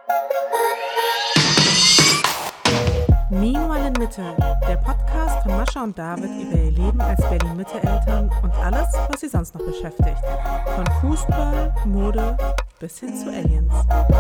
Meanwhile in Mitte, der Podcast von Mascha und David über ihr Leben als Berlin-Mitte-Eltern und alles, was sie sonst noch beschäftigt. Von Fußball, Mode bis hin zu Aliens.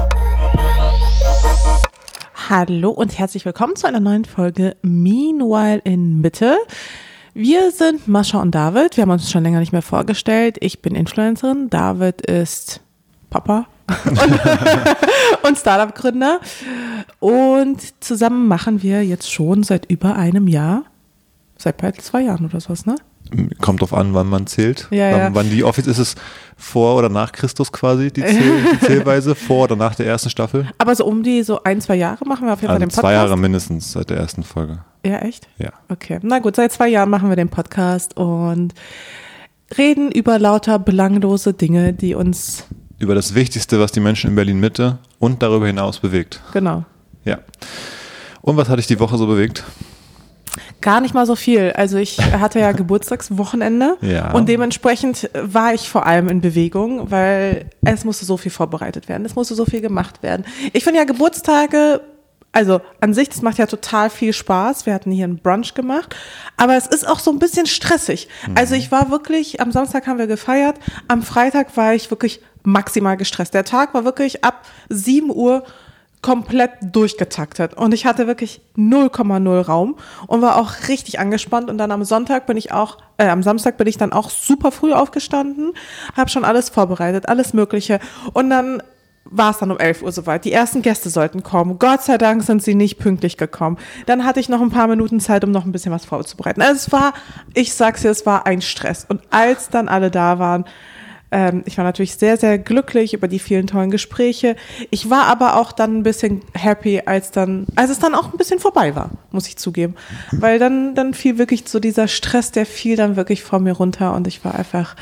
Hallo und herzlich willkommen zu einer neuen Folge Meanwhile in Mitte. Wir sind Mascha und David, wir haben uns schon länger nicht mehr vorgestellt. Ich bin Influencerin, David ist Papa und Startup-Gründer. Und zusammen machen wir jetzt schon seit über einem Jahr, seit bald 2 Jahren oder sowas, ne? Kommt drauf an, wann man zählt. Ja. Wann die Office ist es vor oder nach Christus quasi, die Zählweise, vor oder nach der ersten Staffel? Aber so um die 1-2 Jahre machen wir auf jeden Fall den Podcast. 2 Jahre mindestens seit der ersten Folge. Ja, echt? Ja. Okay, na gut, seit 2 Jahren machen wir den Podcast und reden über lauter belanglose Dinge, die uns... Über das Wichtigste, was die Menschen in Berlin-Mitte und darüber hinaus bewegt. Genau. Ja. Und was hat dich die Woche so bewegt? Gar nicht mal so viel. Also ich hatte ja Geburtstagswochenende und dementsprechend war ich vor allem in Bewegung, weil es musste so viel vorbereitet werden, es musste so viel gemacht werden. Ich finde ja Geburtstage, also an sich, das macht ja total viel Spaß. Wir hatten hier einen Brunch gemacht, aber es ist auch so ein bisschen stressig. Also ich war wirklich, am Samstag haben wir gefeiert, am Freitag war ich wirklich maximal gestresst. Der Tag war wirklich ab 7 Uhr komplett durchgetaktet und ich hatte wirklich 0,0 Raum und war auch richtig angespannt und dann am Samstag bin ich dann auch super früh aufgestanden, habe schon alles vorbereitet, alles Mögliche und dann war es dann um 11 Uhr soweit. Die ersten Gäste sollten kommen. Gott sei Dank sind sie nicht pünktlich gekommen. Dann hatte ich noch ein paar Minuten Zeit, um noch ein bisschen was vorzubereiten. Also es war ein Stress und als dann alle da waren, ich war natürlich sehr, sehr glücklich über die vielen tollen Gespräche. Ich war aber auch dann ein bisschen happy, als es dann auch ein bisschen vorbei war, muss ich zugeben. Weil dann fiel wirklich so dieser Stress, der fiel dann wirklich vor mir runter und ich war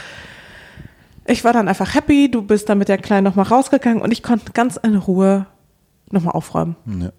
dann einfach happy. Du bist dann mit der Kleinen nochmal rausgegangen und ich konnte ganz in Ruhe nochmal aufräumen. Ja,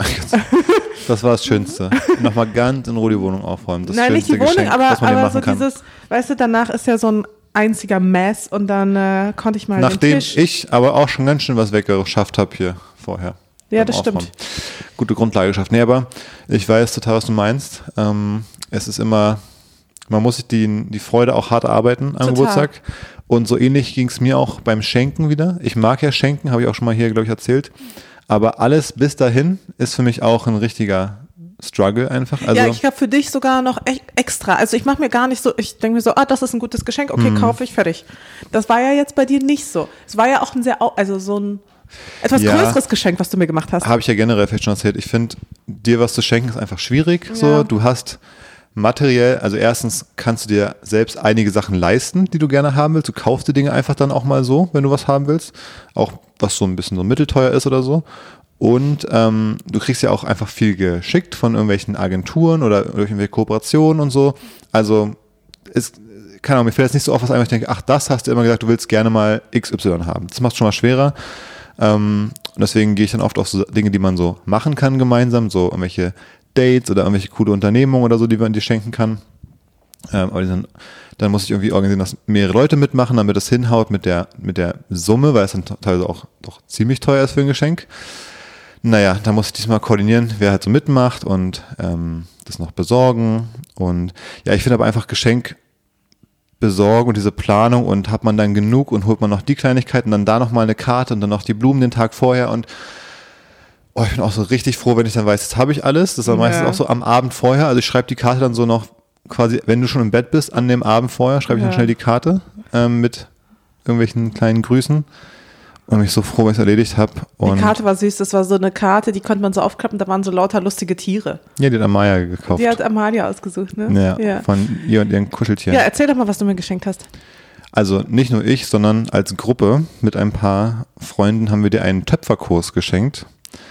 das war das Schönste. Nochmal ganz in Ruhe die Wohnung aufräumen. Das Nein, nicht die Wohnung, Geschenk, aber so dieses, weißt du, danach ist ja so ein einziger Mess und dann konnte ich mal Nachdem den Tisch. Ich aber auch schon ganz schön was weggeschafft habe hier vorher. Ja, das stimmt. Gute Grundlage geschafft. Nee, aber ich weiß total, was du meinst. Es ist immer, man muss sich die Freude auch hart arbeiten am Geburtstag. Und so ähnlich ging es mir auch beim Schenken wieder. Ich mag ja schenken, habe ich auch schon mal hier, glaube ich, erzählt. Aber alles bis dahin ist für mich auch ein richtiger Struggle einfach. Also, ja, ich habe für dich sogar noch extra. Also ich mache mir gar nicht so, ich denke mir so, das ist ein gutes Geschenk, okay, kaufe ich, fertig. Das war ja jetzt bei dir nicht so. Es war ja auch so ein etwas größeres Geschenk, was du mir gemacht hast. Habe ich ja generell vielleicht schon erzählt. Ich finde, dir was zu schenken ist einfach schwierig. Ja. So, du hast materiell, also erstens kannst du dir selbst einige Sachen leisten, die du gerne haben willst. Du kaufst die Dinge einfach dann auch mal so, wenn du was haben willst. Auch was so ein bisschen so mittelteuer ist oder so. Und du kriegst ja auch einfach viel geschickt von irgendwelchen Agenturen oder irgendwelche Kooperationen und so. Also keine Ahnung, mir fällt jetzt nicht so oft was ein, weil ich denke, das hast du immer gesagt, du willst gerne mal XY haben. Das macht es schon mal schwerer. Und deswegen gehe ich dann oft auf so Dinge, die man so machen kann gemeinsam, so irgendwelche Dates oder irgendwelche coole Unternehmungen oder so, die man dir schenken kann. Aber dann muss ich irgendwie organisieren, dass mehrere Leute mitmachen, damit das hinhaut mit der Summe, weil es dann teilweise auch doch ziemlich teuer ist für ein Geschenk. Naja, da muss ich diesmal koordinieren, wer halt so mitmacht und das noch besorgen. Und ja, ich finde aber einfach Geschenk besorgen und diese Planung und hat man dann genug und holt man noch die Kleinigkeiten, dann da nochmal eine Karte und dann noch die Blumen den Tag vorher und ich bin auch so richtig froh, wenn ich dann weiß, jetzt habe ich alles. Das ist dann meistens auch so am Abend vorher. Also ich schreibe die Karte dann so noch quasi, wenn du schon im Bett bist, an dem Abend vorher, schreibe ich dann schnell die Karte mit irgendwelchen kleinen Grüßen. Und bin ich so froh, wenn ich es erledigt habe. Die Karte war süß, das war so eine Karte, die konnte man so aufklappen, da waren so lauter lustige Tiere. Ja, die hat Amalia gekauft. Die hat Amalia ausgesucht, ne? Ja, von ihr und ihren Kuscheltieren. Ja, erzähl doch mal, was du mir geschenkt hast. Also nicht nur ich, sondern als Gruppe mit ein paar Freunden haben wir dir einen Töpferkurs geschenkt.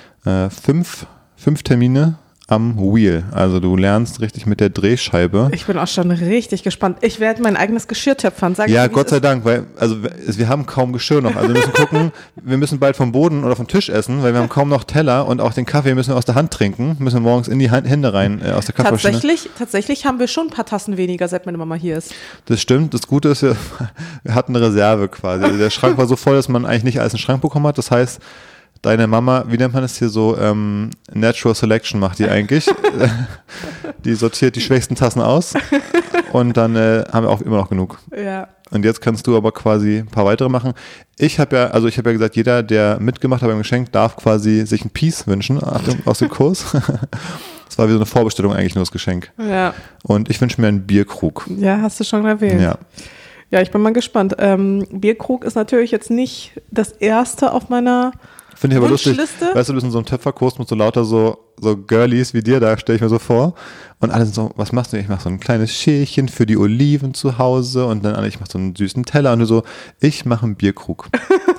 5 Termine am Wheel. Also du lernst richtig mit der Drehscheibe. Ich bin auch schon richtig gespannt. Ich werde mein eigenes Geschirr töpfern. Ja, Gott sei Dank, weil wir haben kaum Geschirr noch. Also wir müssen gucken, wir müssen bald vom Boden oder vom Tisch essen, weil wir haben kaum noch Teller und auch den Kaffee müssen wir aus der Hand trinken, müssen wir morgens in die Hände rein aus der Kaffeemaschine. Tatsächlich haben wir schon ein paar Tassen weniger, seit meine Mama hier ist. Das stimmt. Das Gute ist, wir hatten eine Reserve quasi. Also der Schrank war so voll, dass man eigentlich nicht alles in den Schrank bekommen hat. Das heißt, deine Mama, wie nennt man das hier so, Natural Selection macht die eigentlich. Die sortiert die schwächsten Tassen aus und dann haben wir auch immer noch genug. Ja. Und jetzt kannst du aber quasi ein paar weitere machen. Ich habe ja gesagt, jeder, der mitgemacht hat beim Geschenk, darf quasi sich ein Piece wünschen aus dem Kurs. Das war wie so eine Vorbestellung eigentlich nur das Geschenk. Ja. Und ich wünsche mir einen Bierkrug. Ja, hast du schon erwähnt. Ja. Ja, ich bin mal gespannt. Bierkrug ist natürlich jetzt nicht das erste auf meiner Finde ich aber lustig. Wunschliste. Weißt du, du bist in so einem Töpferkurs mit so lauter so Girlies wie dir, da stelle ich mir so vor. Und alle sind so, was machst du? Ich mache so ein kleines Schälchen für die Oliven zu Hause und dann ich mache so einen süßen Teller und du so, ich mache einen Bierkrug.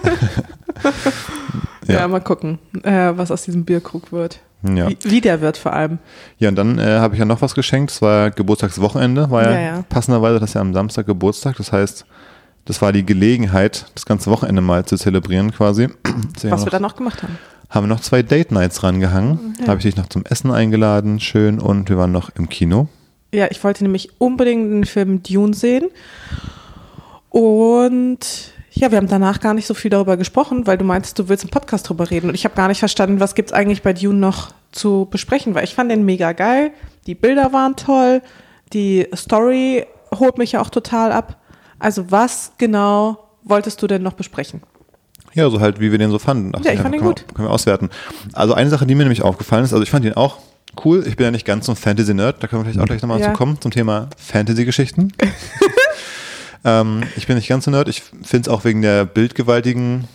Ja, mal gucken, was aus diesem Bierkrug wird. Ja. Wie der wird vor allem. Ja, und dann habe ich ja noch was geschenkt. Das war Geburtstagswochenende, war ja passenderweise das ja am Samstag Geburtstag. Das heißt, das war die Gelegenheit, das ganze Wochenende mal zu zelebrieren quasi. Was wir dann noch gemacht haben. Haben wir noch 2 Date-Nights rangehangen. Ja. Habe ich dich noch zum Essen eingeladen, schön. Und wir waren noch im Kino. Ja, ich wollte nämlich unbedingt den Film Dune sehen. Und ja, wir haben danach gar nicht so viel darüber gesprochen, weil du meintest, du willst im Podcast drüber reden. Und ich habe gar nicht verstanden, was gibt es eigentlich bei Dune noch zu besprechen, weil ich fand den mega geil. Die Bilder waren toll. Die Story holt mich ja auch total ab. Also was genau wolltest du denn noch besprechen? Ja, so halt, wie wir den so fanden. Ja, ich fand ihn gut. Können wir auswerten. Also eine Sache, die mir nämlich aufgefallen ist, also ich fand ihn auch cool. Ich bin ja nicht ganz so ein Fantasy-Nerd, da können wir vielleicht auch gleich nochmal zu kommen, zum Thema Fantasy-Geschichten. Ich bin nicht ganz so Nerd. Ich finde es auch wegen der bildgewaltigen,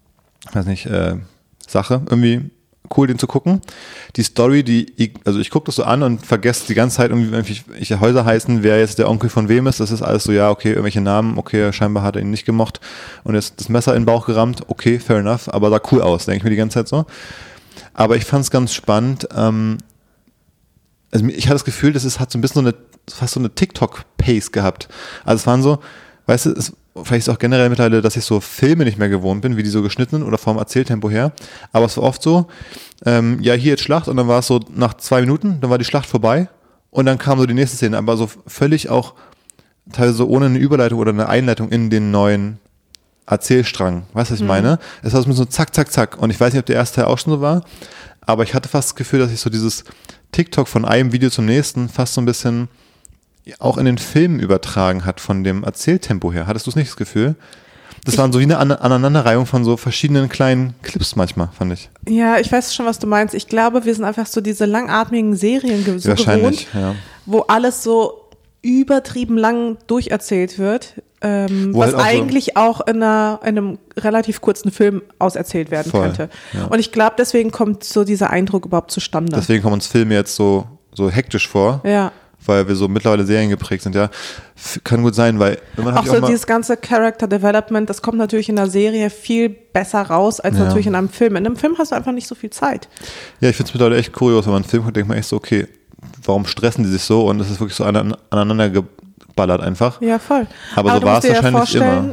Sache irgendwie cool, den zu gucken. Die Story, ich gucke das so an und vergesse die ganze Zeit irgendwie, welche Häuser heißen, wer jetzt der Onkel von wem ist. Das ist alles so, ja, okay, irgendwelche Namen, okay, scheinbar hat er ihn nicht gemocht und jetzt das Messer in den Bauch gerammt, okay, fair enough, aber sah cool aus, denke ich mir die ganze Zeit so. Aber ich fand es ganz spannend, also ich hatte das Gefühl, hat so ein bisschen fast so eine TikTok-Pace gehabt. Also es waren so, weißt du, vielleicht ist es auch generell mittlerweile, dass ich so Filme nicht mehr gewohnt bin, wie die so geschnitten oder vom Erzähltempo her. Aber es war oft so, ja, hier jetzt Schlacht und dann war es so nach 2 Minuten, dann war die Schlacht vorbei und dann kam so die nächste Szene, aber so völlig auch teilweise so ohne eine Überleitung oder eine Einleitung in den neuen Erzählstrang. Weißt du, was ich meine? Es war so mit so zack, zack, zack. Und ich weiß nicht, ob der erste Teil auch schon so war, aber ich hatte fast das Gefühl, dass ich so dieses TikTok von einem Video zum nächsten fast so ein bisschen auch in den Filmen übertragen hat von dem Erzähltempo her. Hattest du es nicht das Gefühl? Das waren so wie eine Aneinanderreihung von so verschiedenen kleinen Clips manchmal, fand ich. Ja, ich weiß schon, was du meinst. Ich glaube, wir sind einfach so diese langatmigen Serien so gewohnt, wo alles so übertrieben lang durcherzählt wird, was halt eigentlich auch in einem relativ kurzen Film auserzählt werden könnte. Ja. Und ich glaube, deswegen kommt so dieser Eindruck überhaupt zustande. Deswegen kommen uns Filme jetzt so hektisch vor. Ja. Weil wir so mittlerweile Serien geprägt sind, ja. Kann gut sein, weil auch so dieses ganze Character Development, das kommt natürlich in der Serie viel besser raus, als natürlich in einem Film. In einem Film hast du einfach nicht so viel Zeit. Ja, ich finde es mittlerweile echt kurios, wenn man einen Film guckt, denkt man echt so, okay, warum stressen die sich so? Und das ist wirklich so aneinander geballert einfach. Ja, voll. Aber so war es wahrscheinlich immer.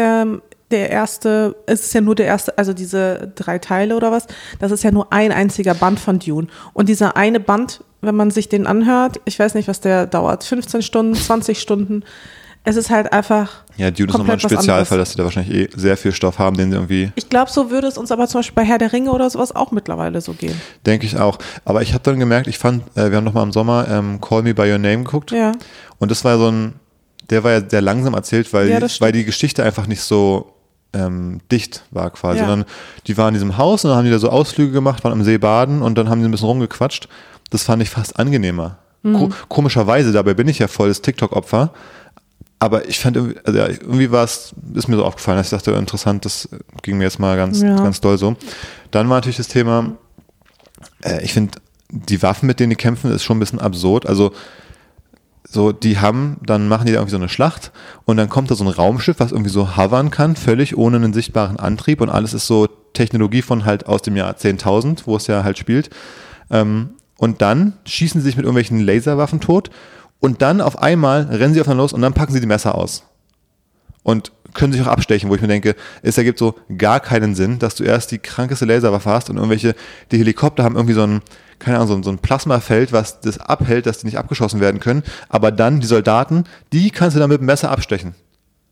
Es ist ja nur der erste, also diese 3 Teile oder was, das ist ja nur ein einziger Band von Dune. Und dieser eine Band, wenn man sich den anhört, ich weiß nicht, was der dauert, 15 Stunden, 20 Stunden, es ist halt einfach. Ja, Dune ist nochmal ein Spezialfall, dass sie da wahrscheinlich sehr viel Stoff haben, den sie irgendwie. Ich glaube, so würde es uns aber zum Beispiel bei Herr der Ringe oder sowas auch mittlerweile so gehen. Denke ich auch. Aber ich habe dann gemerkt, wir haben nochmal im Sommer Call Me By Your Name geguckt. Ja. Und das war der war ja sehr langsam erzählt, weil die Geschichte einfach nicht so dicht war quasi. Sondern die waren in diesem Haus und dann haben die da so Ausflüge gemacht, waren am See baden und dann haben die ein bisschen rumgequatscht. Das fand ich fast angenehmer. Komischerweise, dabei bin ich ja voll das TikTok-Opfer. Aber ich fand irgendwie ist mir so aufgefallen, dass ich dachte, interessant, das ging mir jetzt mal ganz doll so. Dann war natürlich das Thema, ich finde, die Waffen, mit denen die kämpfen, ist schon ein bisschen absurd. Also so, dann machen die da irgendwie so eine Schlacht und dann kommt da so ein Raumschiff, was irgendwie so hovern kann, völlig ohne einen sichtbaren Antrieb und alles ist so Technologie von halt aus dem Jahr 10.000, wo es ja halt spielt. Und dann schießen sie sich mit irgendwelchen Laserwaffen tot und dann auf einmal rennen sie aufeinander los und dann packen sie die Messer aus. Und können sich auch abstechen, wo ich mir denke, es ergibt so gar keinen Sinn, dass du erst die krankeste Laserwaffe hast und die Helikopter haben irgendwie so ein Plasmafeld, was das abhält, dass die nicht abgeschossen werden können, aber dann die Soldaten, die kannst du dann mit dem Messer abstechen.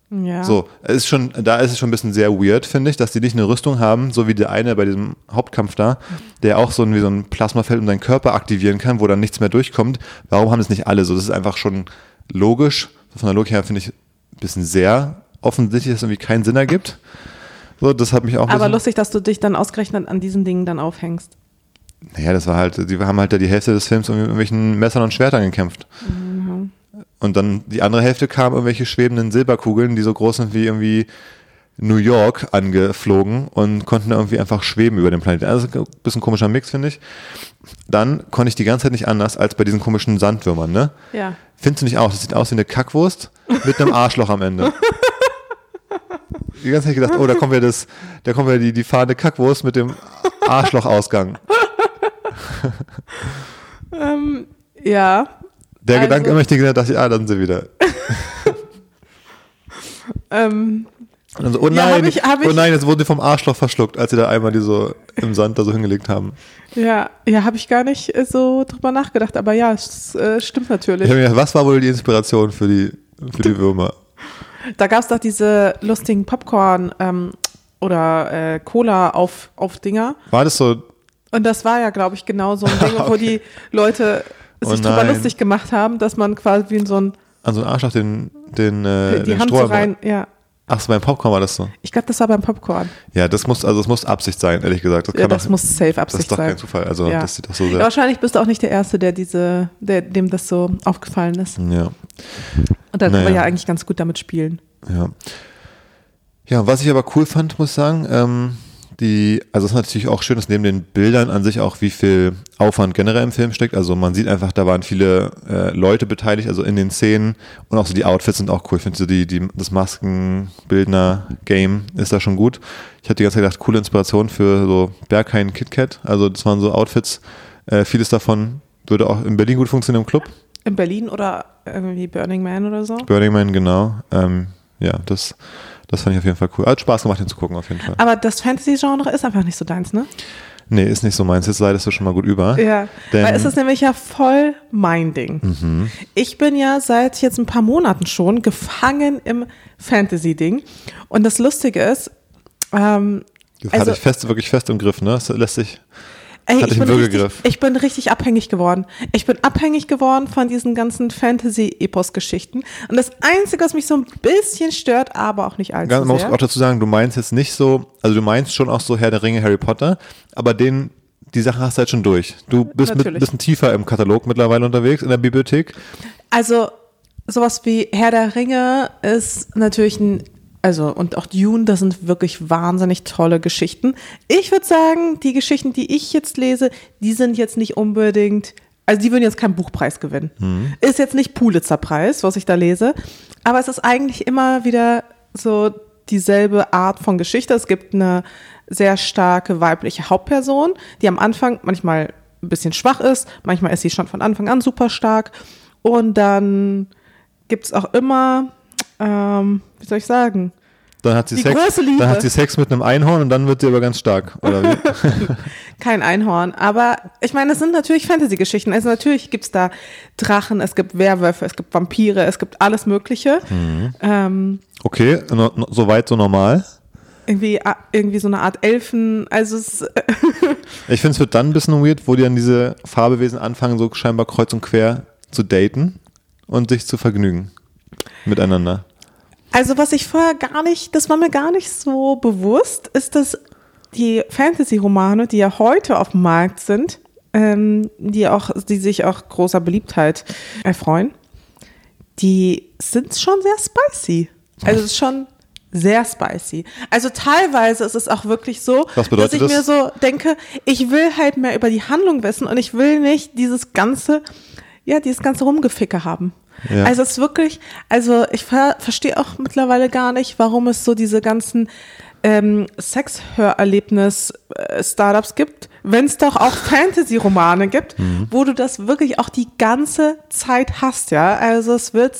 Ja. So, da ist es schon ein bisschen sehr weird, finde ich, dass die nicht eine Rüstung haben, so wie der eine bei diesem Hauptkampf da, der auch wie so ein Plasmafeld um deinen Körper aktivieren kann, wo dann nichts mehr durchkommt. Warum haben das nicht alle so? Das ist einfach schon logisch. Von der Logik her finde ich ein bisschen sehr offensichtlich, dass es irgendwie keinen Sinn ergibt. So, das hat mich auch Aber lustig, dass du dich dann ausgerechnet an diesen Dingen dann aufhängst. Naja, das war halt, die haben halt die Hälfte des Films mit irgendwelchen Messern und Schwertern gekämpft. Mhm. Und dann die andere Hälfte kamen irgendwelche schwebenden Silberkugeln, die so groß sind wie irgendwie New York, angeflogen und konnten irgendwie einfach schweben über den Planeten. Also ein bisschen komischer Mix, finde ich. Dann konnte ich die ganze Zeit nicht anders als bei diesen komischen Sandwürmern, ne? Ja. Findest du nicht auch? Das sieht aus wie eine Kackwurst mit einem Arschloch am Ende. Die ganze Zeit gedacht, oh, da kommt ja die fahrende Kackwurst mit dem Arschlochausgang. Ja. Der Gedanke möchte ich dachte ich, da sind sie wieder. Und dann so, oh nein, oh nein, jetzt wurden die vom Arschloch verschluckt, als sie da einmal die so im Sand da so hingelegt haben. Ja, habe ich gar nicht so drüber nachgedacht, aber ja, es stimmt natürlich. Ich habe mir gedacht, was war wohl die Inspiration für die Würmer? Da gab es doch diese lustigen Popcorn oder Cola-Auf-Dinger. War das so? Und das war ja, glaube ich, genau so ein Ding, okay, wo die Leute sich drüber lustig gemacht haben, dass man quasi wie in so ein... An so einen Arschloch den Hand so rein, ja. Ach so, beim Popcorn war das so? Ich glaube, das war beim Popcorn. Ja, das muss Absicht sein, ehrlich gesagt. Das muss safe Absicht sein. Das ist doch kein Zufall. Also, ja. Das sieht doch so sehr. Ja, wahrscheinlich bist du auch nicht der Erste, dem das so aufgefallen ist. Ja. Und dann können wir ja eigentlich ganz gut damit spielen. Ja. Ja, was ich aber cool fand, muss ich sagen, also es ist natürlich auch schön, dass neben den Bildern an sich auch wie viel Aufwand generell im Film steckt. Also man sieht einfach, da waren viele Leute beteiligt, also in den Szenen, und auch so die Outfits sind auch cool. Ich finde so das Maskenbildner-Game ist da schon gut. Ich hatte die ganze Zeit gedacht, coole Inspiration für so Berghain KitKat. Also das waren so Outfits. Vieles davon würde auch in Berlin gut funktionieren im Club. In Berlin oder irgendwie Burning Man oder so? Burning Man, genau. Ja, das fand ich auf jeden Fall cool. Hat Spaß gemacht, hinzugucken, auf jeden Fall. Aber das Fantasy-Genre ist einfach nicht so deins, ne? Nee, ist nicht so meins. Jetzt leidest du schon mal gut über. Ja, weil es ist nämlich ja voll mein Ding. Mhm. Ich bin ja seit jetzt ein paar Monaten schon gefangen im Fantasy-Ding. Und das Lustige ist, das hatte ich wirklich fest im Griff, ne? Das lässt sich... Ich bin richtig abhängig geworden. Ich bin abhängig geworden von diesen ganzen Fantasy-Epos-Geschichten. Und das Einzige, was mich so ein bisschen stört, aber auch nicht allzu sehr. Man muss auch dazu sagen, du meinst jetzt nicht so, also du meinst schon auch so Herr der Ringe, Harry Potter, aber die Sachen hast du halt schon durch. Du bist ein bisschen tiefer im Katalog mittlerweile unterwegs, in der Bibliothek. Also sowas wie Herr der Ringe ist natürlich und auch Dune, das sind wirklich wahnsinnig tolle Geschichten. Ich würde sagen, die Geschichten, die ich jetzt lese, die sind jetzt nicht unbedingt, also die würden jetzt keinen Buchpreis gewinnen. Mhm. Ist jetzt nicht Pulitzer-Preis, was ich da lese, aber es ist eigentlich immer wieder so dieselbe Art von Geschichte. Es gibt eine sehr starke weibliche Hauptperson, die am Anfang manchmal ein bisschen schwach ist, manchmal ist sie schon von Anfang an super stark, und dann gibt es auch immer... wie soll ich sagen? Dann hat sie Sex mit einem Einhorn und dann wird sie aber ganz stark, oder wie? Kein Einhorn, aber ich meine, das sind natürlich Fantasy-Geschichten. Also natürlich gibt es da Drachen, es gibt Werwölfe, es gibt Vampire, es gibt alles Mögliche. Mhm. Okay, soweit so normal. Irgendwie so eine Art Elfen, also ich finde, es wird dann ein bisschen weird, wo die dann diese Fabelwesen anfangen, so scheinbar kreuz und quer zu daten und sich zu vergnügen miteinander. Also was ich vorher das war mir gar nicht so bewusst, ist, dass die Fantasy-Romane, die ja heute auf dem Markt sind, die sich auch großer Beliebtheit erfreuen, die sind schon sehr spicy. Also es ist schon sehr spicy. Also teilweise ist es auch wirklich so, dass ich mir so denke, ich will halt mehr über die Handlung wissen und ich will nicht dieses ganze Rumgeficke haben. Ja. Also es ist wirklich, ich verstehe auch mittlerweile gar nicht, warum es so diese ganzen Sex-Hörerlebnis-Startups gibt, wenn es doch auch Fantasy-Romane gibt, wo du das wirklich auch die ganze Zeit hast, ja. Also es wird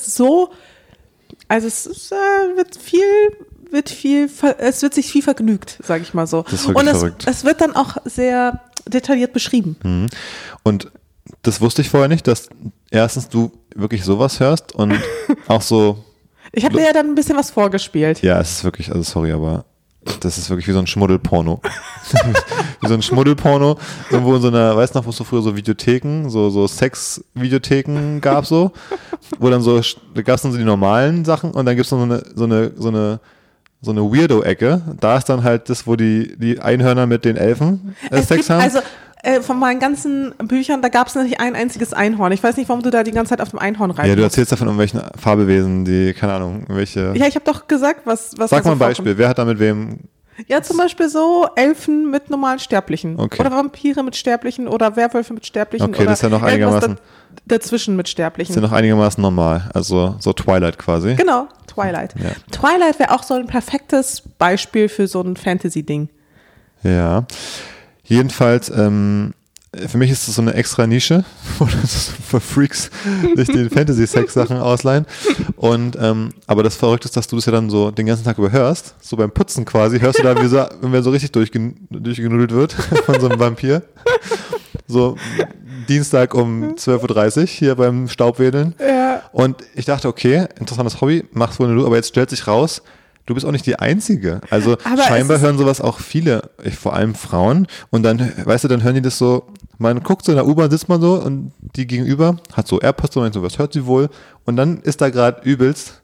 sich viel vergnügt, sage ich mal so. Das ist wirklich verrückt. Es wird dann auch sehr detailliert beschrieben. Mhm. Und das wusste ich vorher nicht, dass erstens du wirklich sowas hörst und auch so Ich habe dir ja dann ein bisschen was vorgespielt. Ja, es ist wirklich, also sorry, aber das ist wirklich wie so ein Schmuddelporno. Wie so ein Schmuddelporno. Irgendwo in so einer, weißt du noch, wo es so früher so Videotheken, so Sex-Videotheken gab so, wo dann so, da gab es dann so die normalen Sachen und dann gibt es noch so eine Weirdo-Ecke. Da ist dann halt das, wo die Einhörner mit den Elfen Sex haben. Also von meinen ganzen Büchern, da gab es nicht ein einziges Einhorn. Ich weiß nicht, warum du da die ganze Zeit auf dem Einhorn reitest. Ja, du erzählst davon irgendwelchen Fabelwesen, die, keine Ahnung, welche. Ja, ich habe doch gesagt, was Sag mal ein Beispiel, wer hat da mit wem? Ja, zum Beispiel so Elfen mit normalen Sterblichen. Okay. Oder Vampire mit Sterblichen oder Werwölfe mit Sterblichen. Okay, oder das ist ja noch einigermaßen. Dazwischen mit Sterblichen. Das ist ja noch einigermaßen normal. Also so Twilight quasi. Genau, Twilight. Ja. Twilight wäre auch so ein perfektes Beispiel für so ein Fantasy-Ding. Ja. Jedenfalls, für mich ist das so eine extra Nische, wo das für Freaks sich die Fantasy-Sex-Sachen ausleihen. Und, aber das Verrückte ist, dass du das ja dann so den ganzen Tag über hörst, so beim Putzen quasi, hörst du da, wenn wer so richtig durchgenudelt wird von so einem Vampir. So Dienstag um 12.30 Uhr hier beim Staubwedeln. Ja. Und ich dachte, okay, interessantes Hobby, machst wohl nur du, aber jetzt stellt sich raus, du bist auch nicht die Einzige. Also aber scheinbar hören sowas auch viele, vor allem Frauen. Und dann, weißt du, dann hören die das so, man guckt so in der U-Bahn, sitzt man so und die gegenüber hat so AirPods und so, was hört sie wohl? Und dann ist da gerade übelst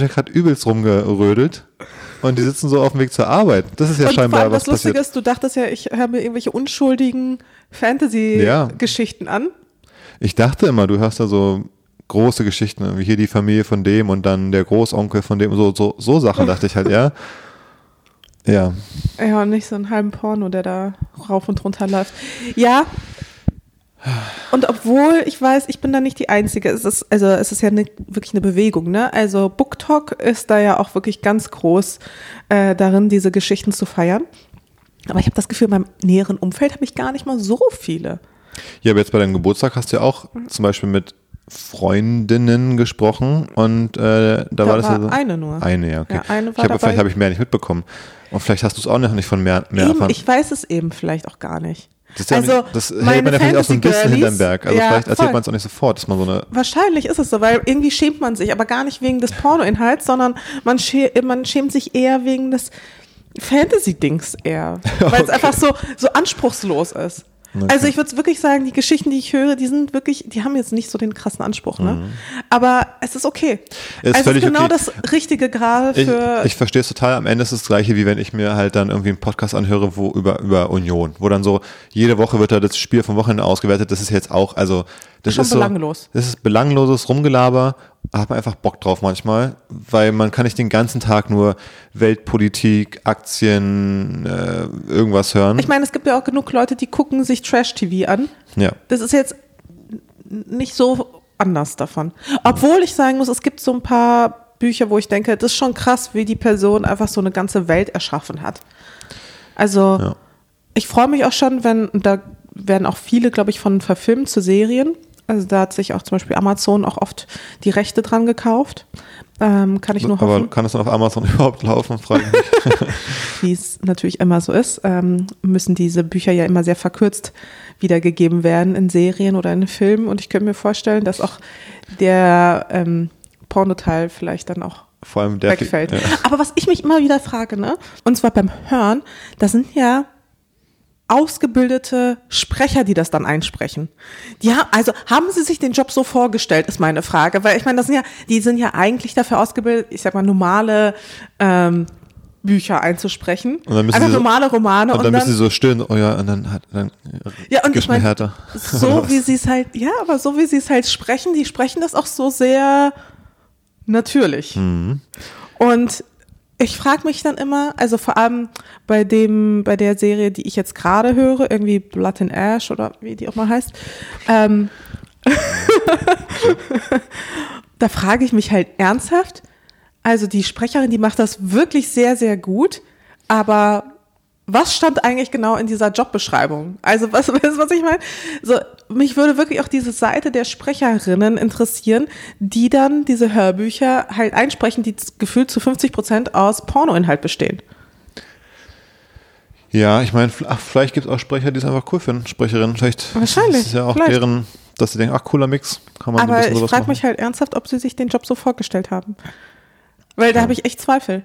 rumgerödelt und die sitzen so auf dem Weg zur Arbeit. Das ist ja und scheinbar was passiert. Das Lustige ist, du dachtest ja, ich höre mir irgendwelche unschuldigen Fantasy-Geschichten an. Ich dachte immer, du hörst da so große Geschichten, wie hier die Familie von dem und dann der Großonkel von dem, so Sachen dachte ich halt, ja. Ja. Ja, und nicht so einen halben Porno, der da rauf und runter läuft. Ja. Und obwohl ich weiß, ich bin da nicht die Einzige, es ist ja wirklich eine Bewegung, ne? Also BookTok ist da ja auch wirklich ganz groß darin, diese Geschichten zu feiern. Aber ich habe das Gefühl, in meinem näheren Umfeld habe ich gar nicht mal so viele. Ja, aber jetzt bei deinem Geburtstag hast du ja auch zum Beispiel mit Freundinnen gesprochen und da war das ja so. Eine nur. Eine, ja, okay. Ja, eine war vielleicht habe ich mehr nicht mitbekommen. Und vielleicht hast du es auch noch nicht von mehr erfahren. Ich weiß es eben vielleicht auch gar nicht. Das hält man ja vielleicht auch so ein bisschen hinterm Berg. Also vielleicht erzählt man es auch nicht sofort, dass man so eine. Wahrscheinlich ist es so, weil irgendwie schämt man sich, aber gar nicht wegen des Pornoinhalts, sondern man schämt sich eher wegen des Fantasy-Dings eher. Weil es einfach so anspruchslos ist. Okay. Also ich würde wirklich sagen, die Geschichten, die ich höre, die haben jetzt nicht so den krassen Anspruch, ne? Aber es ist okay. Es ist genau das Richtige gerade für. Ich verstehe es total. Am Ende ist es das Gleiche, wie wenn ich mir halt dann irgendwie einen Podcast anhöre, wo über Union, wo dann so jede Woche wird da das Spiel vom Wochenende ausgewertet. Das ist jetzt auch, also das ist belanglos. Das ist belangloses Rumgelaber. Da hat man einfach Bock drauf manchmal, weil man kann nicht den ganzen Tag nur Weltpolitik, Aktien, irgendwas hören. Ich meine, es gibt ja auch genug Leute, die gucken sich Trash-TV an. Ja. Das ist jetzt nicht so anders davon. Obwohl ich sagen muss, es gibt so ein paar Bücher, wo ich denke, das ist schon krass, wie die Person einfach so eine ganze Welt erschaffen hat. Also ich freue mich auch schon, da werden auch viele, glaube ich, von verfilmt zu Serien. Also da hat sich auch zum Beispiel Amazon auch oft die Rechte dran gekauft. Kann ich nur hoffen. Aber kann es auf Amazon überhaupt laufen, frage ich mich. Wie es natürlich immer so ist, müssen diese Bücher ja immer sehr verkürzt wiedergegeben werden in Serien oder in Filmen. Und ich könnte mir vorstellen, dass auch der Pornoteil vielleicht dann auch vor allem wegfällt. Ja. Aber was ich mich immer wieder frage, ne? Und zwar beim Hören, da sind ja ausgebildete Sprecher, die das dann einsprechen. Also haben sie sich den Job so vorgestellt, ist meine Frage, weil ich meine, die sind ja eigentlich dafür ausgebildet, ich sag mal, normale Bücher einzusprechen. Einfach normale Romane. Und dann müssen sie so stillen, und dann und ich meine, härter. So wie sie es halt, so wie sie es halt sprechen, die sprechen das auch so sehr natürlich. Mhm. Und ich frage mich dann immer, also vor allem bei der Serie, die ich jetzt gerade höre, irgendwie Blood and Ash oder wie die auch mal heißt, da frage ich mich halt ernsthaft, also die Sprecherin, die macht das wirklich sehr, sehr gut, aber was stand eigentlich genau in dieser Jobbeschreibung? Also was ich meine? So, mich würde wirklich auch diese Seite der Sprecherinnen interessieren, die dann diese Hörbücher halt einsprechen, die gefühlt zu 50% aus Pornoinhalt bestehen. Ja, ich meine, vielleicht gibt es auch Sprecher, die es einfach cool finden, Sprecherinnen. Wahrscheinlich. Das ist ja auch deren, dass sie denken, cooler Mix, kann man aber ein bisschen sowas ich frage mich halt ernsthaft, ob sie sich den Job so vorgestellt haben. Weil da habe ich echt Zweifel.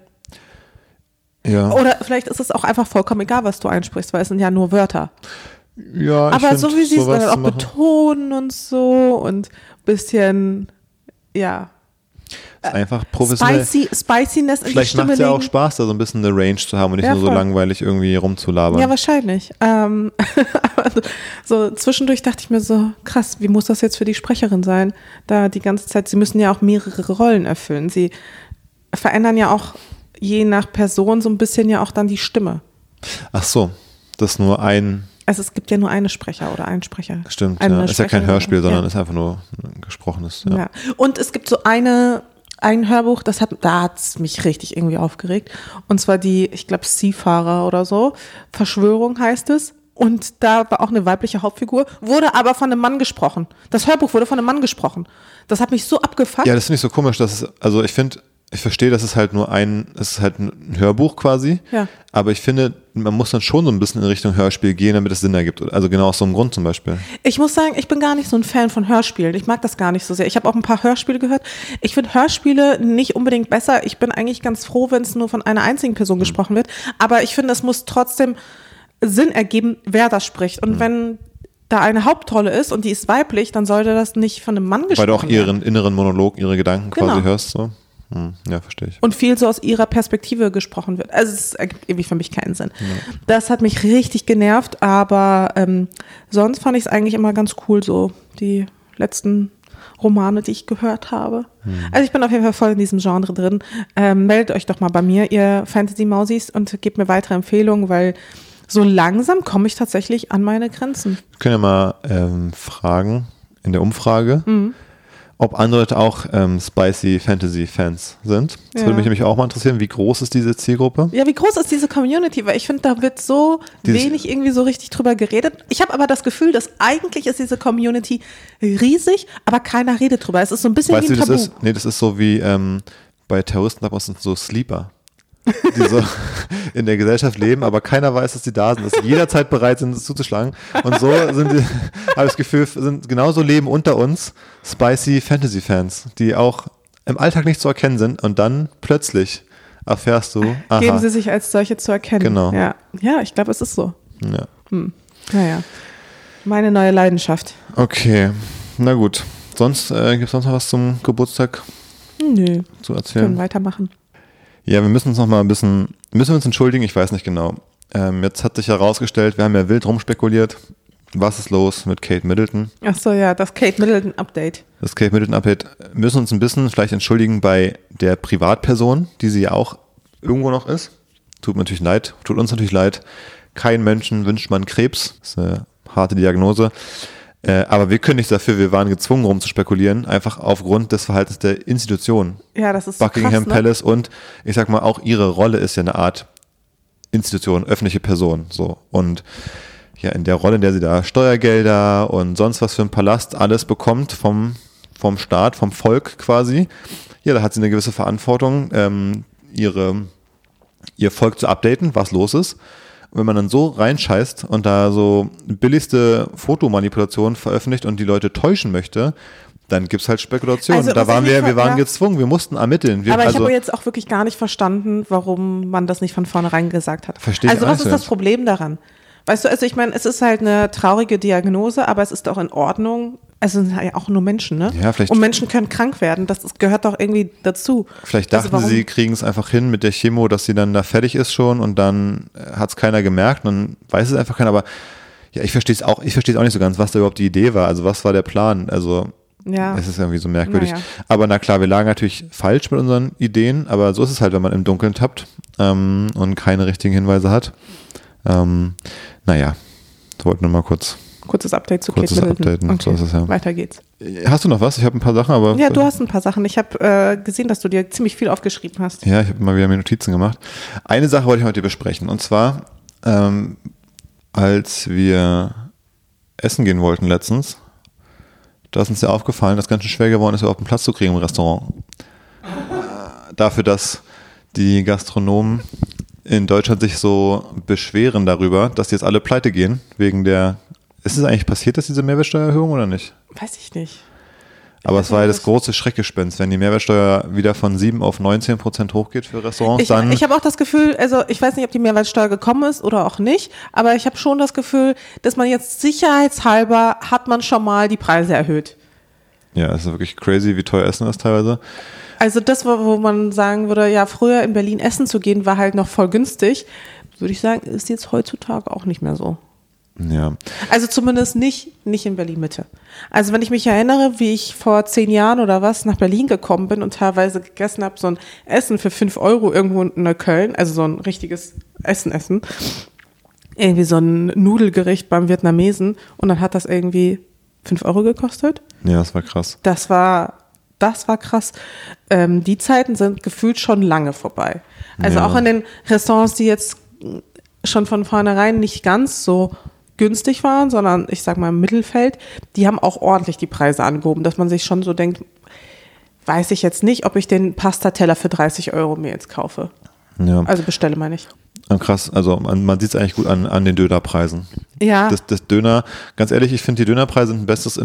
Ja. Oder vielleicht ist es auch einfach vollkommen egal, was du einsprichst, weil es sind ja nur Wörter. Ja, aber so wie sie es dann auch betonen und so und bisschen, ja. Einfach professionell. Spiciness in vielleicht die Stimme macht es ja auch legen. Spaß, da so ein bisschen eine Range zu haben und nicht nur so langweilig irgendwie rumzulabern. Ja, wahrscheinlich. Aber so zwischendurch dachte ich mir so, krass, wie muss das jetzt für die Sprecherin sein? Da die ganze Zeit, sie müssen ja auch mehrere Rollen erfüllen. Sie verändern ja auch je nach Person so ein bisschen ja auch dann die Stimme. Ach so, das ist nur ein... Also es gibt ja nur eine Sprecher oder einen Sprecher. Stimmt, ja. Ist ja kein Hörspiel, sondern ist einfach nur ein gesprochenes. Ja. Und es gibt so ein Hörbuch, da hat es mich richtig irgendwie aufgeregt. Und zwar die, ich glaube, Seafahrer oder so. Verschwörung heißt es. Und da war auch eine weibliche Hauptfigur, wurde aber von einem Mann gesprochen. Das Hörbuch wurde von einem Mann gesprochen. Das hat mich so abgefuckt. Ja, das finde ich so komisch, also ich verstehe, das ist halt ein Hörbuch quasi, aber ich finde, man muss dann schon so ein bisschen in Richtung Hörspiel gehen, damit es Sinn ergibt. Also genau aus so einem Grund zum Beispiel. Ich muss sagen, ich bin gar nicht so ein Fan von Hörspielen. Ich mag das gar nicht so sehr. Ich habe auch ein paar Hörspiele gehört. Ich finde Hörspiele nicht unbedingt besser. Ich bin eigentlich ganz froh, wenn es nur von einer einzigen Person gesprochen wird. Aber ich finde, es muss trotzdem Sinn ergeben, wer das spricht. Und wenn da eine Hauptrolle ist und die ist weiblich, dann sollte das nicht von einem Mann gesprochen werden. Weil du auch ihren inneren Monolog, ihre Gedanken quasi hörst, so. Ja, verstehe ich. Und viel so aus ihrer Perspektive gesprochen wird. Also es ergibt irgendwie für mich keinen Sinn. Ja. Das hat mich richtig genervt, aber sonst fand ich es eigentlich immer ganz cool, so die letzten Romane, die ich gehört habe. Also ich bin auf jeden Fall voll in diesem Genre drin. Meldet euch doch mal bei mir, ihr Fantasy-Mausis, und gebt mir weitere Empfehlungen, weil so langsam komme ich tatsächlich an meine Grenzen. Wir können ja mal fragen in der Umfrage, ob andere Leute auch Spicy Fantasy Fans sind. Das würde mich nämlich auch mal interessieren. Wie groß ist diese Zielgruppe? Ja, wie groß ist diese Community? Weil ich finde, da wird so wenig irgendwie so richtig drüber geredet. Ich habe aber das Gefühl, dass eigentlich ist diese Community riesig, aber keiner redet drüber. Es ist so ein bisschen wie ein Tabu. Das ist so wie bei Terroristen, da sind so Sleeper, die so in der Gesellschaft leben, aber keiner weiß, dass sie da sind, dass sie jederzeit bereit sind, es zuzuschlagen. Und so sind die, habe ich das Gefühl, sind genauso leben unter uns Spicy Fantasy Fans, die auch im Alltag nicht zu erkennen sind, und dann plötzlich erfährst du, aha. Geben sie sich als solche zu erkennen. Genau. Ja, ich glaube, es ist so. Ja. Naja, meine neue Leidenschaft. Okay, na gut. Sonst, gibt es sonst noch was zum Geburtstag zu erzählen? Wir können weitermachen. Ja, wir müssen uns entschuldigen, ich weiß nicht genau. Jetzt hat sich herausgestellt, wir haben ja wild rumspekuliert, was ist los mit Kate Middleton. Ach so, ja, das Kate Middleton-Update. Das Kate Middleton-Update. Wir müssen uns ein bisschen vielleicht entschuldigen bei der Privatperson, die sie ja auch irgendwo noch ist. Tut uns natürlich leid. Kein Menschen wünscht man Krebs. Das ist eine harte Diagnose. Aber wir können nichts dafür, wir waren gezwungen rumzuspekulieren, einfach aufgrund des Verhaltens der Institution. Ja, das ist so Buckingham krass, ne? Palace, und ich sag mal, auch ihre Rolle ist ja eine Art Institution, öffentliche Person, so. Und ja, in der Rolle, in der sie da Steuergelder und sonst was für einen Palast alles bekommt vom Staat, vom Volk quasi, ja, da hat sie eine gewisse Verantwortung, ihr Volk zu updaten, was los ist. Und wenn man dann so reinscheißt und da so billigste Fotomanipulationen veröffentlicht und die Leute täuschen möchte, dann gibt es halt Spekulationen. Also, wir waren gezwungen, wir mussten ermitteln. Aber ich habe jetzt auch wirklich gar nicht verstanden, warum man das nicht von vornherein gesagt hat. Verstehe ich. Also was ist das Problem daran? Weißt du, also ich meine, es ist halt eine traurige Diagnose, aber es ist auch in Ordnung. Also es sind ja auch nur Menschen, ne? Ja, vielleicht. Und Menschen können krank werden, das gehört doch irgendwie dazu. Vielleicht dachten sie kriegen es einfach hin mit der Chemo, dass sie dann da fertig ist schon, und dann hat es keiner gemerkt, und dann weiß es einfach keiner. Aber ja, ich verstehe es auch nicht so ganz, was da überhaupt die Idee war. Also was war der Plan? Also ja. Es ist irgendwie so merkwürdig. Naja. Aber na klar, wir lagen natürlich falsch mit unseren Ideen, aber so ist es halt, wenn man im Dunkeln tappt und keine richtigen Hinweise hat. Naja, ich wollte nur mal kurzes Update zu Kate Middleton. Okay. So ist es, ja. Weiter geht's. Hast du noch was? Ich habe ein paar Sachen, aber... Ja, du hast ein paar Sachen. Ich habe gesehen, dass du dir ziemlich viel aufgeschrieben hast. Ja, ich habe mal wieder mir Notizen gemacht. Eine Sache wollte ich heute besprechen, und zwar, als wir essen gehen wollten letztens, da ist uns ja aufgefallen, dass ganz schön schwer geworden ist, überhaupt einen Platz zu kriegen im Restaurant. Dafür, dass die Gastronomen in Deutschland sich so beschweren darüber, dass die jetzt alle pleite gehen, wegen der... Ist es eigentlich passiert, dass diese Mehrwertsteuererhöhung oder nicht? Weiß ich nicht. Aber es war ja das große Schreckgespenst, wenn die Mehrwertsteuer wieder von 7 auf 19% hochgeht für Restaurants, dann... Ich habe auch das Gefühl, also ich weiß nicht, ob die Mehrwertsteuer gekommen ist oder auch nicht, aber ich habe schon das Gefühl, dass man jetzt sicherheitshalber hat man schon mal die Preise erhöht. Ja, es ist wirklich crazy, wie teuer Essen ist teilweise. Also das, wo man sagen würde, ja, früher in Berlin essen zu gehen, war halt noch voll günstig, würde ich sagen, ist jetzt heutzutage auch nicht mehr so. Ja. Also zumindest nicht in Berlin-Mitte. Also wenn ich mich erinnere, wie ich vor 10 Jahren oder was nach Berlin gekommen bin und teilweise gegessen habe, so ein Essen für 5 Euro irgendwo in Neukölln, also so ein richtiges Essen, irgendwie so ein Nudelgericht beim Vietnamesen und dann hat das irgendwie 5 Euro gekostet. Ja, das war krass. Das war krass. Die Zeiten sind gefühlt schon lange vorbei. Also auch in den Restaurants, die jetzt schon von vornherein nicht ganz so günstig waren, sondern ich sag mal im Mittelfeld, die haben auch ordentlich die Preise angehoben, dass man sich schon so denkt, weiß ich jetzt nicht, ob ich den Pastateller für 30 Euro mir jetzt kaufe. Ja. Also bestelle meine ich. Krass, also man sieht es eigentlich gut an den Dönerpreisen. Ja. Das Döner, ganz ehrlich, ich finde die Dönerpreise sind ein bestes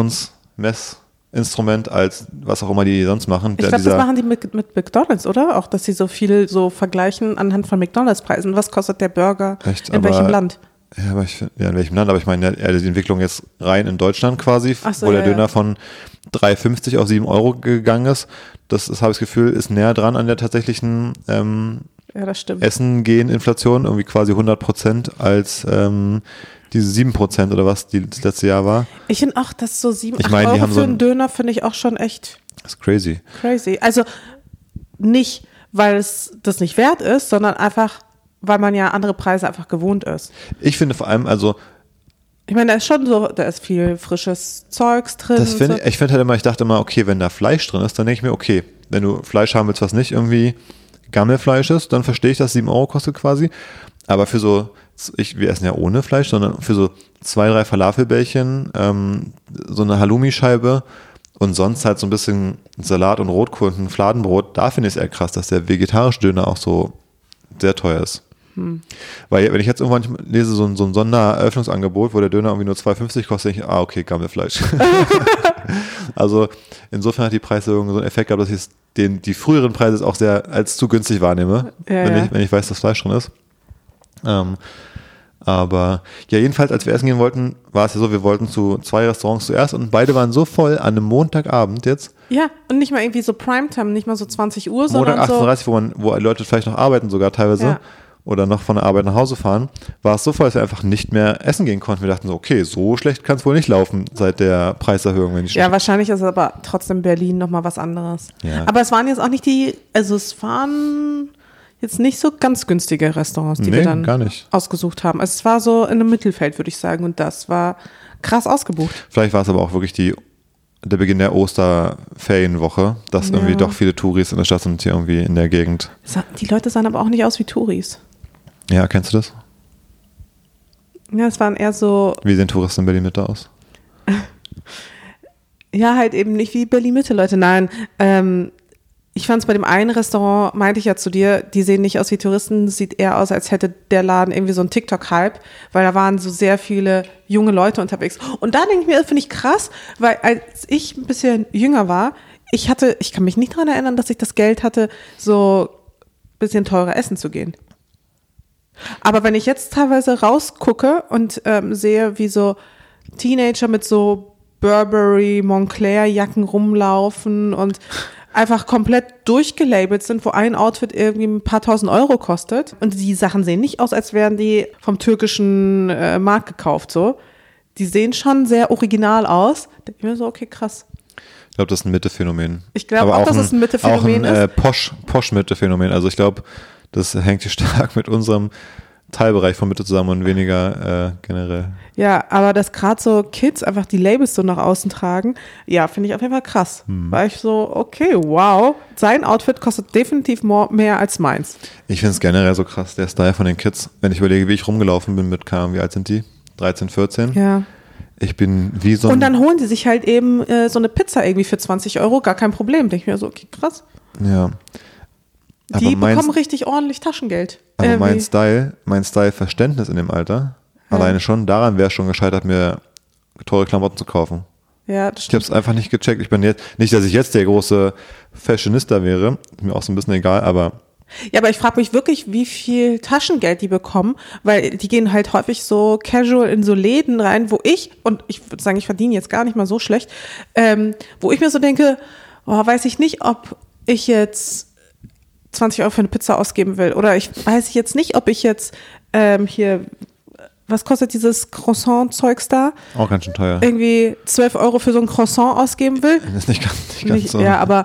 Inflationsmessinstrument als was auch immer die sonst machen. Ich glaube, das machen die mit McDonald's, oder? Auch, dass sie so viel so vergleichen anhand von McDonald's-Preisen. Was kostet der Burger in welchem Land? Ja, aber in welchem Land? Aber ich meine, die Entwicklung jetzt rein in Deutschland quasi, wo der Döner von 3,50 auf 7 Euro gegangen ist. Das habe ich das Gefühl, ist näher dran an der tatsächlichen das stimmt. Essen-Gehen-Inflation, irgendwie quasi 100% als diese 7% oder was, die das letzte Jahr war. Ich finde auch, dass so 7, 8 Euro für einen Döner finde ich auch schon echt. Das ist crazy. Crazy. Also nicht, weil es das nicht wert ist, sondern einfach, weil man ja andere Preise einfach gewohnt ist. Ich finde vor allem, also ich meine, da ist schon so, da ist viel frisches Zeugs drin. Ich dachte immer, okay, wenn da Fleisch drin ist, dann denke ich mir, okay, wenn du Fleisch haben willst, was nicht irgendwie Gammelfleisch ist, dann verstehe ich, dass 7 Euro kostet quasi. Aber für so, wir essen ja ohne Fleisch, sondern für so 2, 3 Falafelbällchen, so eine Halloumi-Scheibe und sonst halt so ein bisschen Salat und Rotkohl und ein Fladenbrot, da finde ich es eher krass, dass der vegetarische Döner auch so sehr teuer ist. Weil wenn ich jetzt irgendwann lese, so ein Sondereröffnungsangebot, wo der Döner irgendwie nur 2,50 kostet, denke ich, okay, Gammelfleisch. Also insofern hat die Preiserhöhung so einen Effekt gehabt, dass ich die früheren Preise auch sehr als zu günstig wahrnehme, wenn ich weiß, dass Fleisch drin ist. Aber ja, jedenfalls, als wir essen gehen wollten, war es ja so, wir wollten zu 2 Restaurants zuerst und beide waren so voll an einem Montagabend jetzt. Ja, und nicht mal irgendwie so Primetime, nicht mal so 20 Uhr, sondern Montag 18:30 Uhr, wo Leute vielleicht noch arbeiten sogar teilweise. Ja. Oder noch von der Arbeit nach Hause fahren, war es so voll, dass wir einfach nicht mehr essen gehen konnten. Wir dachten so, okay, so schlecht kann es wohl nicht laufen seit der Preiserhöhung. Ja, wahrscheinlich ist aber trotzdem Berlin nochmal was anderes. Ja. Aber es waren jetzt auch nicht es waren jetzt nicht so ganz günstige Restaurants, die wir dann ausgesucht haben. Also es war so in einem Mittelfeld, würde ich sagen, und das war krass ausgebucht. Vielleicht war es aber auch wirklich der Beginn der Osterferienwoche, dass irgendwie doch viele Touris in der Stadt sind hier irgendwie in der Gegend. Die Leute sahen aber auch nicht aus wie Touris. Ja, kennst du das? Ja, es waren eher so... Wie sehen Touristen in Berlin-Mitte aus? Ja, halt eben nicht wie Berlin-Mitte, Leute. Nein, ich fand es bei dem einen Restaurant, meinte ich ja zu dir, die sehen nicht aus wie Touristen, sieht eher aus, als hätte der Laden irgendwie so einen TikTok-Hype, weil da waren so sehr viele junge Leute unterwegs. Und da denke ich mir, finde ich krass, weil als ich ein bisschen jünger war, ich kann mich nicht daran erinnern, dass ich das Geld hatte, so ein bisschen teurer essen zu gehen. Aber wenn ich jetzt teilweise rausgucke und sehe, wie so Teenager mit so Burberry, Moncler-Jacken rumlaufen und einfach komplett durchgelabelt sind, wo ein Outfit irgendwie ein paar tausend Euro kostet. Und die Sachen sehen nicht aus, als wären die vom türkischen Markt gekauft. So. Die sehen schon sehr original aus. Da denke ich mir so, okay, krass. Ich glaube, das ist ein Mitte-Phänomen. Ich glaube auch, dass es ein Mitte-Phänomen ist. Posch-Mitte-Phänomen. Also ich glaube, das hängt stark mit unserem Teilbereich von Mitte zusammen und weniger generell. Ja, aber dass gerade so Kids einfach die Labels so nach außen tragen, ja, finde ich auf jeden Fall krass. Weil ich so, okay, wow, sein Outfit kostet definitiv mehr als meins. Ich finde es generell so krass, der Style von den Kids. Wenn ich überlege, wie ich rumgelaufen bin mit wie alt sind die? 13, 14? Ja. Ich bin wie so Und dann holen die sich halt eben so eine Pizza irgendwie für 20 Euro, gar kein Problem. Denke ich mir so, okay, krass. Ja. Die bekommen richtig ordentlich Taschengeld. Aber mein Style-Verständnis in dem Alter, alleine schon, daran wäre schon gescheitert, mir teure Klamotten zu kaufen. Ja, das stimmt. Ich habe es einfach nicht gecheckt. Ich bin jetzt, nicht, dass ich jetzt der große Fashionista wäre, ist mir auch so ein bisschen egal, aber. Ja, aber ich frage mich wirklich, wie viel Taschengeld die bekommen, weil die gehen halt häufig so casual in so Läden rein, wo ich würde sagen, ich verdiene jetzt gar nicht mal so schlecht, wo ich mir so denke, weiß ich nicht, ob ich jetzt 20 Euro für eine Pizza ausgeben will oder ich weiß jetzt nicht, ob ich jetzt hier, was kostet dieses Croissant-Zeugs da? Auch ganz schön teuer. Irgendwie 12 Euro für so ein Croissant ausgeben will. Das ist nicht ganz so. Ja, aber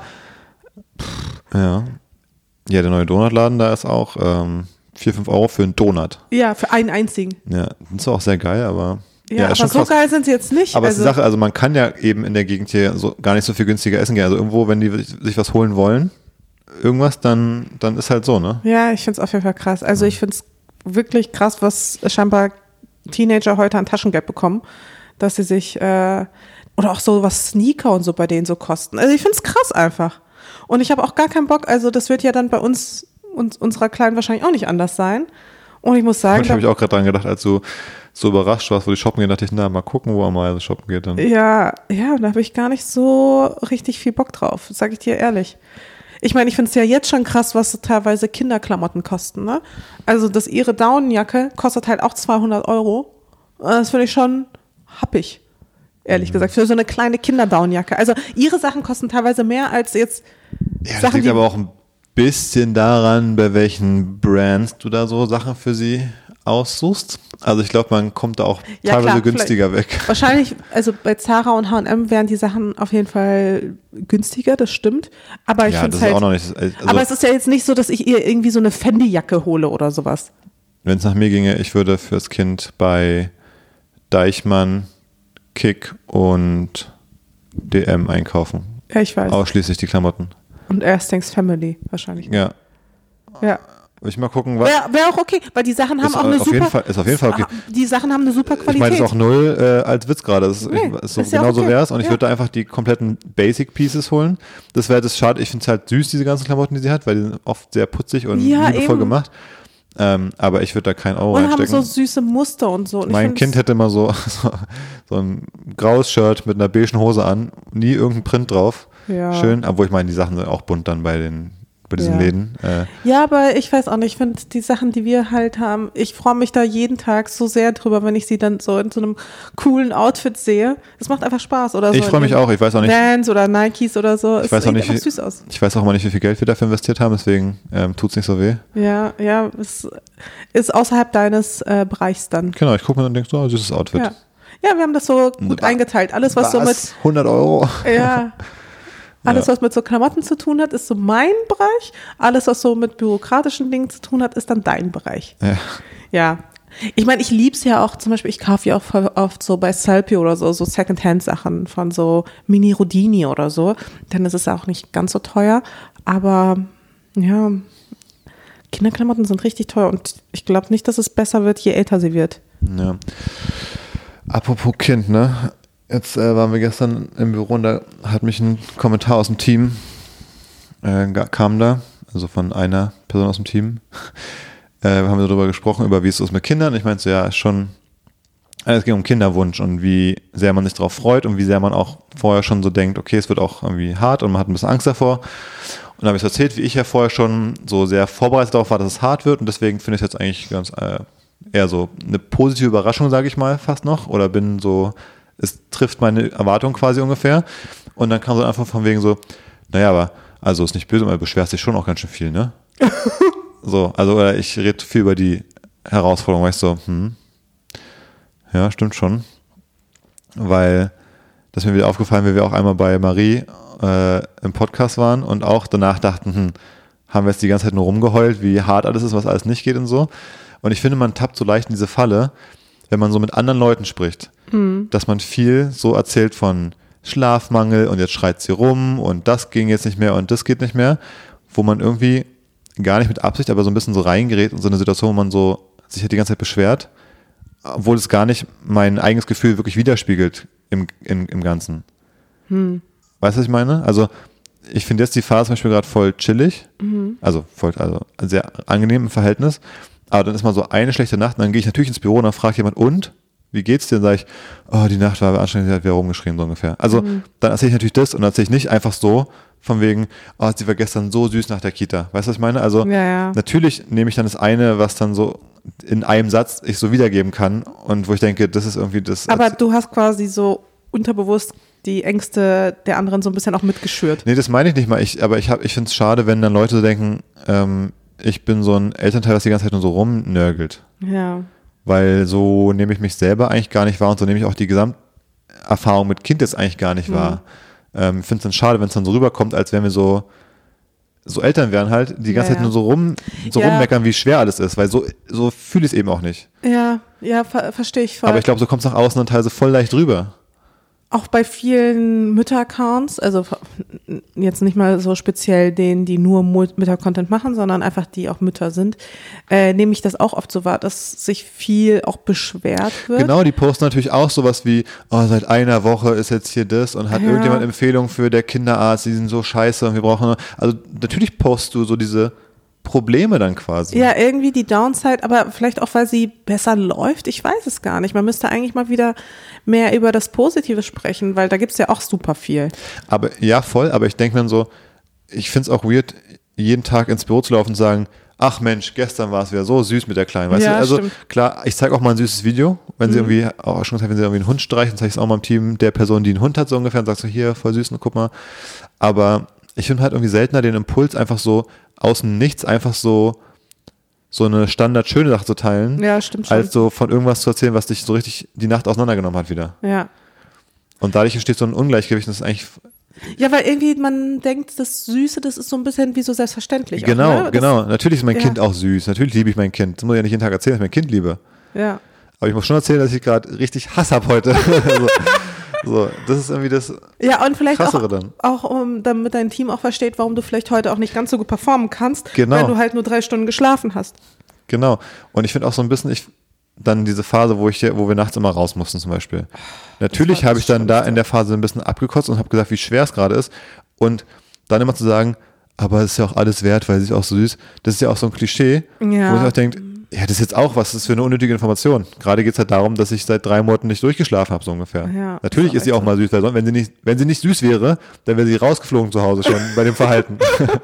ja. Ja, der neue Donutladen, da ist auch 4-5 Euro für einen Donut. Ja, für einen einzigen. Ja, das ist auch sehr geil, aber. Ja, aber so krass. Geil sind sie jetzt nicht. Aber es ist die Sache, also man kann ja eben in der Gegend hier so gar nicht so viel günstiger essen gehen. Also irgendwo, wenn die sich was holen wollen, irgendwas, dann ist halt so, ne? Ja, ich finde es auf jeden Fall krass. Also ich finde es wirklich krass, was scheinbar Teenager heute an Taschengeld bekommen, dass sie sich, oder auch so was Sneaker und so bei denen so kosten. Also ich finde es krass einfach. Und ich habe auch gar keinen Bock, also das wird ja dann bei uns unserer Kleinen wahrscheinlich auch nicht anders sein. Und ich muss sagen. Ich habe ich auch gerade dran gedacht, als du so überrascht warst, wo die shoppen gehen, dachte ich, na, mal gucken, wo er mal shoppen geht dann. Ja, und da habe ich gar nicht so richtig viel Bock drauf, sage ich dir ehrlich. Ich meine, ich finde es ja jetzt schon krass, was so teilweise Kinderklamotten kosten, ne? Also ihre Daunenjacke kostet halt auch 200 Euro. Das finde ich schon happig, ehrlich gesagt, für so eine kleine Kinderdaunenjacke. Also ihre Sachen kosten teilweise mehr als jetzt Sachen, das liegt aber auch ein bisschen daran, bei welchen Brands du da so Sachen für sie aussuchst. Also ich glaube, man kommt da auch teilweise günstiger weg. Wahrscheinlich, also bei Zara und H&M wären die Sachen auf jeden Fall günstiger, das stimmt. Aber ich finde es halt, auch noch nicht, also aber es ist ja jetzt nicht so, dass ich ihr irgendwie so eine Fendi-Jacke hole oder sowas. Wenn es nach mir ginge, ich würde fürs Kind bei Deichmann, Kick und DM einkaufen. Ja, ich weiß. Ausschließlich die Klamotten. Und Erstings Family wahrscheinlich. Ja. Will ich mal gucken, was. Wäre auch okay, weil die Sachen haben auch eine super. Ist auf jeden Fall okay. Die Sachen haben eine super Qualität. Ich meine, das ist auch null als Witz gerade. Genau so wäre es. Und ich würde da einfach die kompletten Basic Pieces holen. Das wäre das schade. Ich finde es halt süß, diese ganzen Klamotten, die sie hat, weil die sind oft sehr putzig und liebevoll gemacht. Aber ich würde da keinen Euro reinstecken. Und haben so süße Muster und so. Und mein Kind hätte immer so ein graues Shirt mit einer beigen Hose an, nie irgendein Print drauf. Ja. Schön, obwohl ich meine, die Sachen sind auch bunt dann bei diesen Läden. Ja, aber ich weiß auch nicht, ich finde die Sachen, die wir halt haben, ich freue mich da jeden Tag so sehr drüber, wenn ich sie dann so in so einem coolen Outfit sehe. Das macht einfach Spaß. Oder so ich freue mich auch, ich weiß auch nicht. Vans oder Nikes oder so. Ich weiß auch nicht, süß aus. Ich weiß auch immer nicht, wie viel Geld wir dafür investiert haben, deswegen tut es nicht so weh. Ja, es ist außerhalb deines Bereichs dann. Genau, ich gucke mir und denke so, süßes Outfit. Ja, wir haben das so gut eingeteilt. Alles, was so mit 100 Euro. Ja. Alles, was mit so Klamotten zu tun hat, ist so mein Bereich. Alles, was so mit bürokratischen Dingen zu tun hat, ist dann dein Bereich. Ja. Ich meine, ich liebe es ja auch, zum Beispiel, ich kaufe ja auch voll oft so bei Salpy oder so Secondhand-Sachen von so Mini Rodini oder so. Dann ist es auch nicht ganz so teuer. Aber ja, Kinderklamotten sind richtig teuer und ich glaube nicht, dass es besser wird, je älter sie wird. Ja. Apropos Kind, ne? Jetzt waren wir gestern im Büro und da hat mich ein Kommentar aus dem Team, kam da, also von einer Person aus dem Team. Wir haben darüber gesprochen, über wie es so ist mit Kindern. Ich meinte so, ja, es ging um Kinderwunsch und wie sehr man sich darauf freut und wie sehr man auch vorher schon so denkt, okay, es wird auch irgendwie hart und man hat ein bisschen Angst davor. Und dann habe ich so erzählt, wie ich ja vorher schon so sehr vorbereitet darauf war, dass es hart wird und deswegen finde ich es jetzt eigentlich ganz eher so eine positive Überraschung, sage ich mal, fast noch. Oder bin so, es trifft meine Erwartung quasi ungefähr. Und dann kam so einfach von wegen so, naja, aber, also ist nicht böse, aber du beschwerst dich schon auch ganz schön viel, ne? So, also ich rede viel über die Herausforderung, weil ich so, ja, stimmt schon. Weil das ist mir wieder aufgefallen, wie wir auch einmal bei Marie im Podcast waren und auch danach dachten, haben wir jetzt die ganze Zeit nur rumgeheult, wie hart alles ist, was alles nicht geht und so. Und ich finde, man tappt so leicht in diese Falle, wenn man so mit anderen Leuten spricht, dass man viel so erzählt von Schlafmangel und jetzt schreit sie rum und das ging jetzt nicht mehr und das geht nicht mehr, wo man irgendwie gar nicht mit Absicht, aber so ein bisschen so reingerät in so eine Situation, wo man so sich halt die ganze Zeit beschwert, obwohl es gar nicht mein eigenes Gefühl wirklich widerspiegelt im Ganzen. Weißt du, was ich meine? Also ich finde jetzt die Phase zum Beispiel gerade voll chillig, also sehr angenehm im Verhältnis, aber dann ist mal so eine schlechte Nacht und dann gehe ich natürlich ins Büro und dann fragt jemand, und? wie geht's dir? Dann sage ich, oh, die Nacht war anstrengend, sie hat wieder rumgeschrien, so ungefähr. Also dann erzähle ich natürlich das und dann erzähle ich nicht einfach so von wegen, oh, sie war gestern so süß nach der Kita. Weißt du, was ich meine? Also natürlich nehme ich dann das eine, was dann so in einem Satz ich so wiedergeben kann und wo ich denke, das ist irgendwie das. Aber du hast quasi so unterbewusst die Ängste der anderen so ein bisschen auch mitgeschürt. Nee, das meine ich nicht mal. Ich finde es schade, wenn dann Leute so denken, ich bin so ein Elternteil, das die ganze Zeit nur so rumnörgelt. Ja. Weil so nehme ich mich selber eigentlich gar nicht wahr und so nehme ich auch die Gesamterfahrung mit Kind jetzt eigentlich gar nicht wahr. Ich finde es dann schade, wenn es dann so rüberkommt, als wenn wir so Eltern wären halt, die ganze Zeit nur so rummeckern, wie schwer alles ist, weil so fühle ich es eben auch nicht. Ja, verstehe ich voll. Aber ich glaube, so kommt es nach außen und teilweise voll leicht rüber. Auch bei vielen Mütter-Accounts, also jetzt nicht mal so speziell denen, die nur Mütter-Content machen, sondern einfach die auch Mütter sind, nehme ich das auch oft so wahr, dass sich viel auch beschwert wird. Genau, die posten natürlich auch sowas wie, oh, seit einer Woche ist jetzt hier das und hat irgendjemand Empfehlungen für der Kinderarzt, die sind so scheiße und wir brauchen, also natürlich postest du so diese Probleme dann quasi. Ja, irgendwie die Downside, aber vielleicht auch, weil sie besser läuft, ich weiß es gar nicht. Man müsste eigentlich mal wieder mehr über das Positive sprechen, weil da gibt es ja auch super viel. Aber ja, voll, aber ich denke mir so, ich finde es auch weird, jeden Tag ins Büro zu laufen und sagen, ach Mensch, gestern war es wieder so süß mit der Kleinen, weißt du? Also stimmt. Klar, ich zeige auch mal ein süßes Video, wenn sie irgendwie, auch schon gesagt, wenn sie irgendwie einen Hund streichen, zeige ich es auch mal im Team der Person, die einen Hund hat, so ungefähr, und sagst so, hier, voll süß, und guck mal. Aber ich finde halt irgendwie seltener den Impuls, einfach so aus dem Nichts einfach so eine standardschöne Sache zu teilen, stimmt schon. als so von irgendwas zu erzählen, was dich so richtig die Nacht auseinandergenommen hat wieder. Ja. Und dadurch entsteht so ein Ungleichgewicht, das ist eigentlich... Ja, weil irgendwie man denkt, das Süße, das ist so ein bisschen wie so selbstverständlich. Genau, auch, ne? genau. Natürlich ist mein Kind auch süß. Natürlich liebe ich mein Kind. Das muss ich ja nicht jeden Tag erzählen, dass ich mein Kind liebe. Ja. Aber ich muss schon erzählen, dass ich gerade richtig Hass habe heute. So, das ist irgendwie das Krassere dann. Auch damit dein Team auch versteht, warum du vielleicht heute auch nicht ganz so gut performen kannst, genau. Weil du halt nur 3 Stunden geschlafen hast. Genau. Und ich finde auch so ein bisschen, dann diese Phase, wo wir nachts immer raus mussten zum Beispiel. Natürlich habe ich dann da in der Phase ein bisschen abgekotzt und habe gesagt, wie schwer es gerade ist. Und dann immer zu sagen, aber es ist ja auch alles wert, weil sie ist auch so süß. Das ist ja auch so ein Klischee, wo ich auch denke, ja, das ist jetzt auch was, das ist für eine unnötige Information. Gerade geht es halt darum, dass ich seit 3 Monaten nicht durchgeschlafen habe, so ungefähr. Ja, natürlich ist sie auch mal süß, weil wenn sie nicht süß wäre, dann wäre sie rausgeflogen zu Hause schon bei dem Verhalten.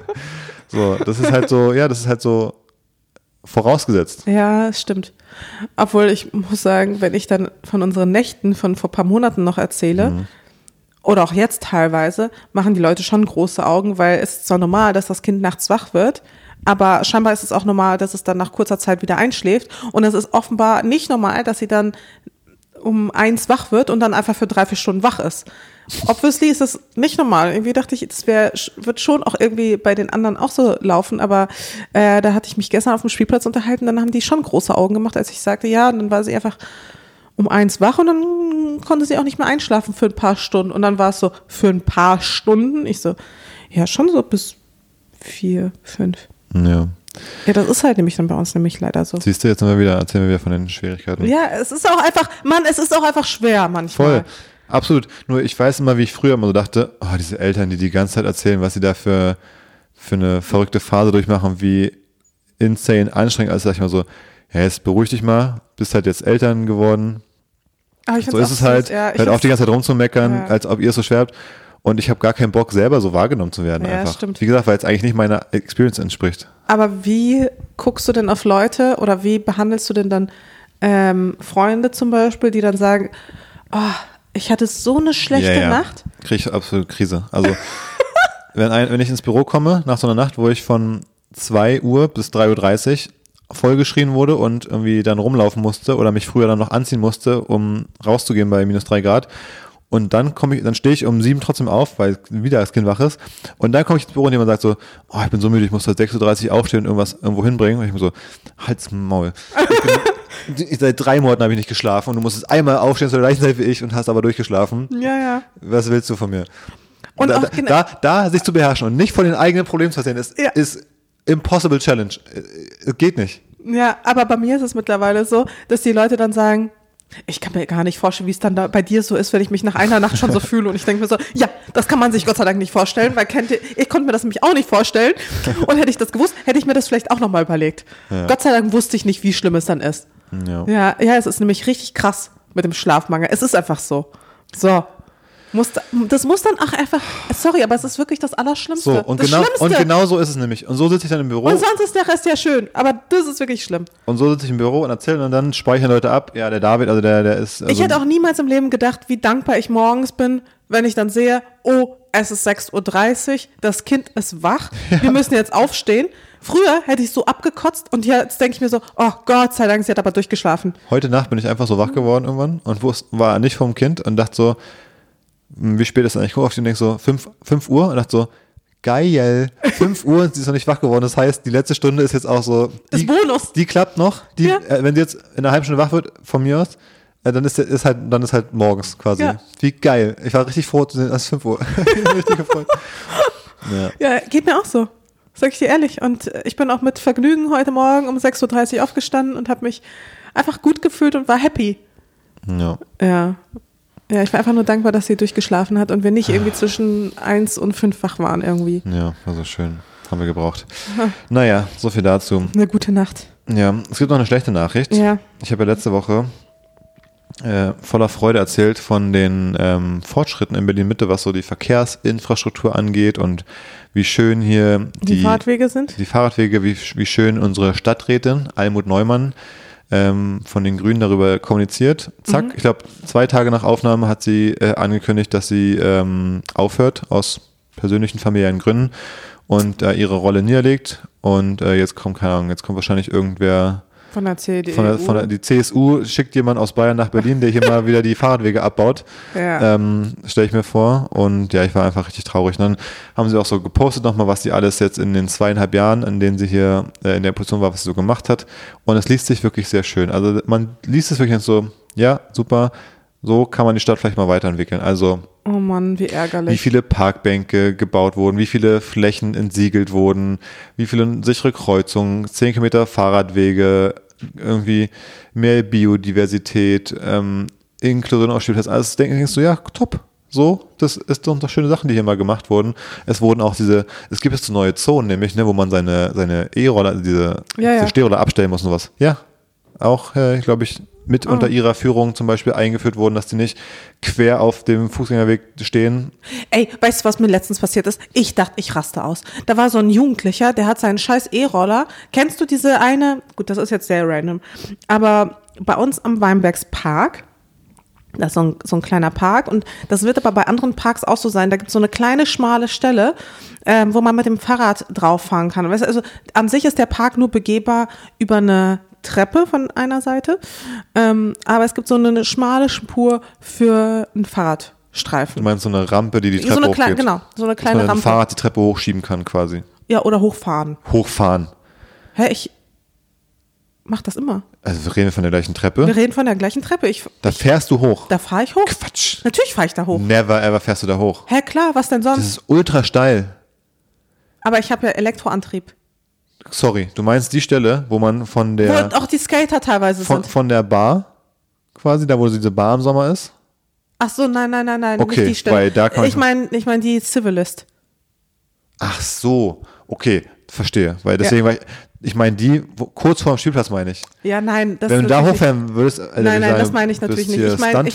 So, das ist halt so vorausgesetzt. Ja, stimmt. Obwohl ich muss sagen, wenn ich dann von unseren Nächten von vor ein paar Monaten noch erzähle, oder auch jetzt teilweise, machen die Leute schon große Augen, weil es ist zwar normal, dass das Kind nachts wach wird, aber scheinbar ist es auch normal, dass es dann nach kurzer Zeit wieder einschläft. Und es ist offenbar nicht normal, dass sie dann um 1 wach wird und dann einfach für 3-4 Stunden wach ist. Obviously ist das nicht normal. Irgendwie dachte ich, das wird schon auch irgendwie bei den anderen auch so laufen. Aber da hatte ich mich gestern auf dem Spielplatz unterhalten, dann haben die schon große Augen gemacht, als ich sagte, ja, und dann war sie einfach um 1 wach und dann konnte sie auch nicht mehr einschlafen für ein paar Stunden. Und dann war es so, für ein paar Stunden? Ich so, ja, schon so bis 4, 5. Ja. Ja, das ist halt nämlich dann bei uns nämlich leider so. Siehst du, jetzt erzählen wir wieder von den Schwierigkeiten. Ja, es ist auch einfach schwer manchmal. Voll, absolut. Nur ich weiß immer, wie ich früher immer so dachte, oh, diese Eltern, die ganze Zeit erzählen, was sie da für eine verrückte Phase durchmachen, wie insane anstrengend, also sag ich mal so, ja, jetzt beruhig dich mal, bist halt jetzt Eltern geworden. Aber ich so ist es halt, hört auf die ganze Zeit rumzumeckern, als ob ihr es so schwer habt. Und ich habe gar keinen Bock, selber so wahrgenommen zu werden einfach. Stimmt. Wie gesagt, weil es eigentlich nicht meiner Experience entspricht. Aber wie guckst du denn auf Leute oder wie behandelst du denn dann Freunde zum Beispiel, die dann sagen, oh, ich hatte so eine schlechte Nacht? Kriege ich absolut Krise. Also wenn ich ins Büro komme, nach so einer Nacht, wo ich von 2 Uhr bis 3:30 Uhr vollgeschrien wurde und irgendwie dann rumlaufen musste oder mich früher dann noch anziehen musste, um rauszugehen bei -3 Grad. Und dann stehe ich um 7 trotzdem auf, weil wieder das Kind wach ist. Und dann komme ich ins Büro und jemand sagt so, oh, ich bin so müde, ich muss heute 6:30 Uhr aufstehen und irgendwo hinbringen. Und ich bin so, halt's Maul. Seit 3 Monaten habe ich nicht geschlafen und du musstest einmal aufstehen zur gleichen Zeit wie ich und hast aber durchgeschlafen. Ja. Was willst du von mir? Und da sich zu beherrschen und nicht von den eigenen Problemen zu erzählen, ist impossible challenge. Geht nicht. Ja, aber bei mir ist es mittlerweile so, dass die Leute dann sagen, ich kann mir gar nicht vorstellen, wie es dann da bei dir so ist, wenn ich mich nach einer Nacht schon so fühle und ich denke mir so, ja, das kann man sich Gott sei Dank nicht vorstellen, weil ich konnte mir das nämlich auch nicht vorstellen und hätte ich das gewusst, hätte ich mir das vielleicht auch nochmal überlegt. Ja. Gott sei Dank wusste ich nicht, wie schlimm es dann ist. Ja, es ist nämlich richtig krass, mit dem Schlafmangel. Es ist einfach so. So. Das muss dann auch einfach, sorry, aber es ist wirklich das Allerschlimmste. So, und genau so ist es nämlich. Und so sitze ich dann im Büro. Und sonst ist der Rest ja schön, aber das ist wirklich schlimm. Und so sitze ich im Büro und erzähle und dann speichern Leute ab, ja, der David, also der ist... Also ich hätte auch niemals im Leben gedacht, wie dankbar ich morgens bin, wenn ich dann sehe, oh, es ist 6:30 Uhr, das Kind ist wach, wir müssen jetzt aufstehen. Früher hätte ich so abgekotzt und jetzt denke ich mir so, oh Gott sei Dank, sie hat aber durchgeschlafen. Heute Nacht bin ich einfach so wach geworden irgendwann und war nicht vom Kind und dachte so, wie spät ist es eigentlich? Ich gucke auf die und denke so, 5 Uhr und dachte so, geil, 5 Uhr und sie ist noch nicht wach geworden. Das heißt, die letzte Stunde ist jetzt auch so, das Bonus. Die klappt noch. Wenn sie jetzt in einer halben Stunde wach wird, von mir aus, dann ist halt morgens quasi. Ja. Wie geil. Ich war richtig froh zu sehen, es ist 5 Uhr. Ich bin richtig gefreut. Ja, geht mir auch so. Sag ich dir ehrlich. Und ich bin auch mit Vergnügen heute Morgen um 6:30 Uhr aufgestanden und habe mich einfach gut gefühlt und war happy. Ja. Ja, ich war einfach nur dankbar, dass sie durchgeschlafen hat und wir nicht irgendwie zwischen 1 und 5 wach waren irgendwie. Ja, war so schön. Haben wir gebraucht. Naja, so viel dazu. Eine gute Nacht. Ja, es gibt noch eine schlechte Nachricht. Ja. Ich habe ja letzte Woche voller Freude erzählt von den Fortschritten in Berlin-Mitte, was so die Verkehrsinfrastruktur angeht und wie schön hier die Fahrradwege sind. Die Fahrradwege, wie schön unsere Stadträtin Almut Neumann von den Grünen darüber kommuniziert. Zack, ich glaube 2 Tage nach Aufnahme hat sie angekündigt, dass sie aufhört aus persönlichen familiären Gründen und ihre Rolle niederlegt und jetzt kommt wahrscheinlich irgendwer von der CDU. Die CSU schickt jemand aus Bayern nach Berlin, der hier mal wieder die Fahrradwege abbaut. Ja. Stelle ich mir vor. Und ja, ich war einfach richtig traurig. Und dann haben sie auch so gepostet nochmal, was sie alles jetzt in den 2,5 Jahren, in denen sie hier in der Position war, was sie so gemacht hat. Und es liest sich wirklich sehr schön. Also man liest es wirklich so, ja, super, so kann man die Stadt vielleicht mal weiterentwickeln. Also oh Mann, wie ärgerlich. Wie viele Parkbänke gebaut wurden, wie viele Flächen entsiegelt wurden, wie viele sichere Kreuzungen, 10 Kilometer Fahrradwege, irgendwie mehr Biodiversität, Inklusion auf Spielplatz. Also denkst du, ja, top. So, das ist doch schöne Sachen, die hier mal gemacht wurden. Es wurden auch es gibt jetzt so neue Zonen, nämlich, ne, wo man seine E-Roller, also diese Stehroller abstellen muss und sowas. Ja, auch, glaube ich, mit unter ihrer Führung zum Beispiel eingeführt wurden, dass die nicht quer auf dem Fußgängerweg stehen. Ey, weißt du, was mir letztens passiert ist? Ich dachte, ich raste aus. Da war so ein Jugendlicher, der hat seinen scheiß E-Roller. Kennst du diese eine? Gut, das ist jetzt sehr random. Aber bei uns am Weinbergspark, das ist so ein kleiner Park und das wird aber bei anderen Parks auch so sein. Da gibt es so eine kleine, schmale Stelle, wo man mit dem Fahrrad drauf fahren kann. Weißt du, also an sich ist der Park nur begehbar über eine Treppe von einer Seite, aber es gibt so eine schmale Spur für einen Fahrradstreifen. Du meinst so eine Rampe, die Treppe hochgeht? Genau, so eine kleine Rampe. Dass man Rampe. ein Fahrrad die Treppe hochschieben kann quasi. Ja, oder hochfahren. Hä, ich mach das immer. Also wir reden von der gleichen Treppe? Wir reden von der gleichen Treppe. Fährst du hoch? Da fahre ich hoch. Quatsch. Natürlich fahre ich da hoch. Never ever fährst du da hoch. Hä, klar, was denn sonst? Das ist ultra steil. Aber ich habe ja Elektroantrieb. Sorry, du meinst die Stelle, wo man von der... Wo auch die Skater teilweise sind. Von der Bar, quasi, da wo diese Bar im Sommer ist? Ach so, nein, okay, nicht die Stelle. Weil da kann ich meine die Civilist. Ach so, okay, verstehe. Weil deswegen war ich meine die, kurz vor dem Spielplatz meine ich. Ja, nein. Das wenn du da hochfahren würdest... Nein, das meine ich natürlich nicht. Ich meine...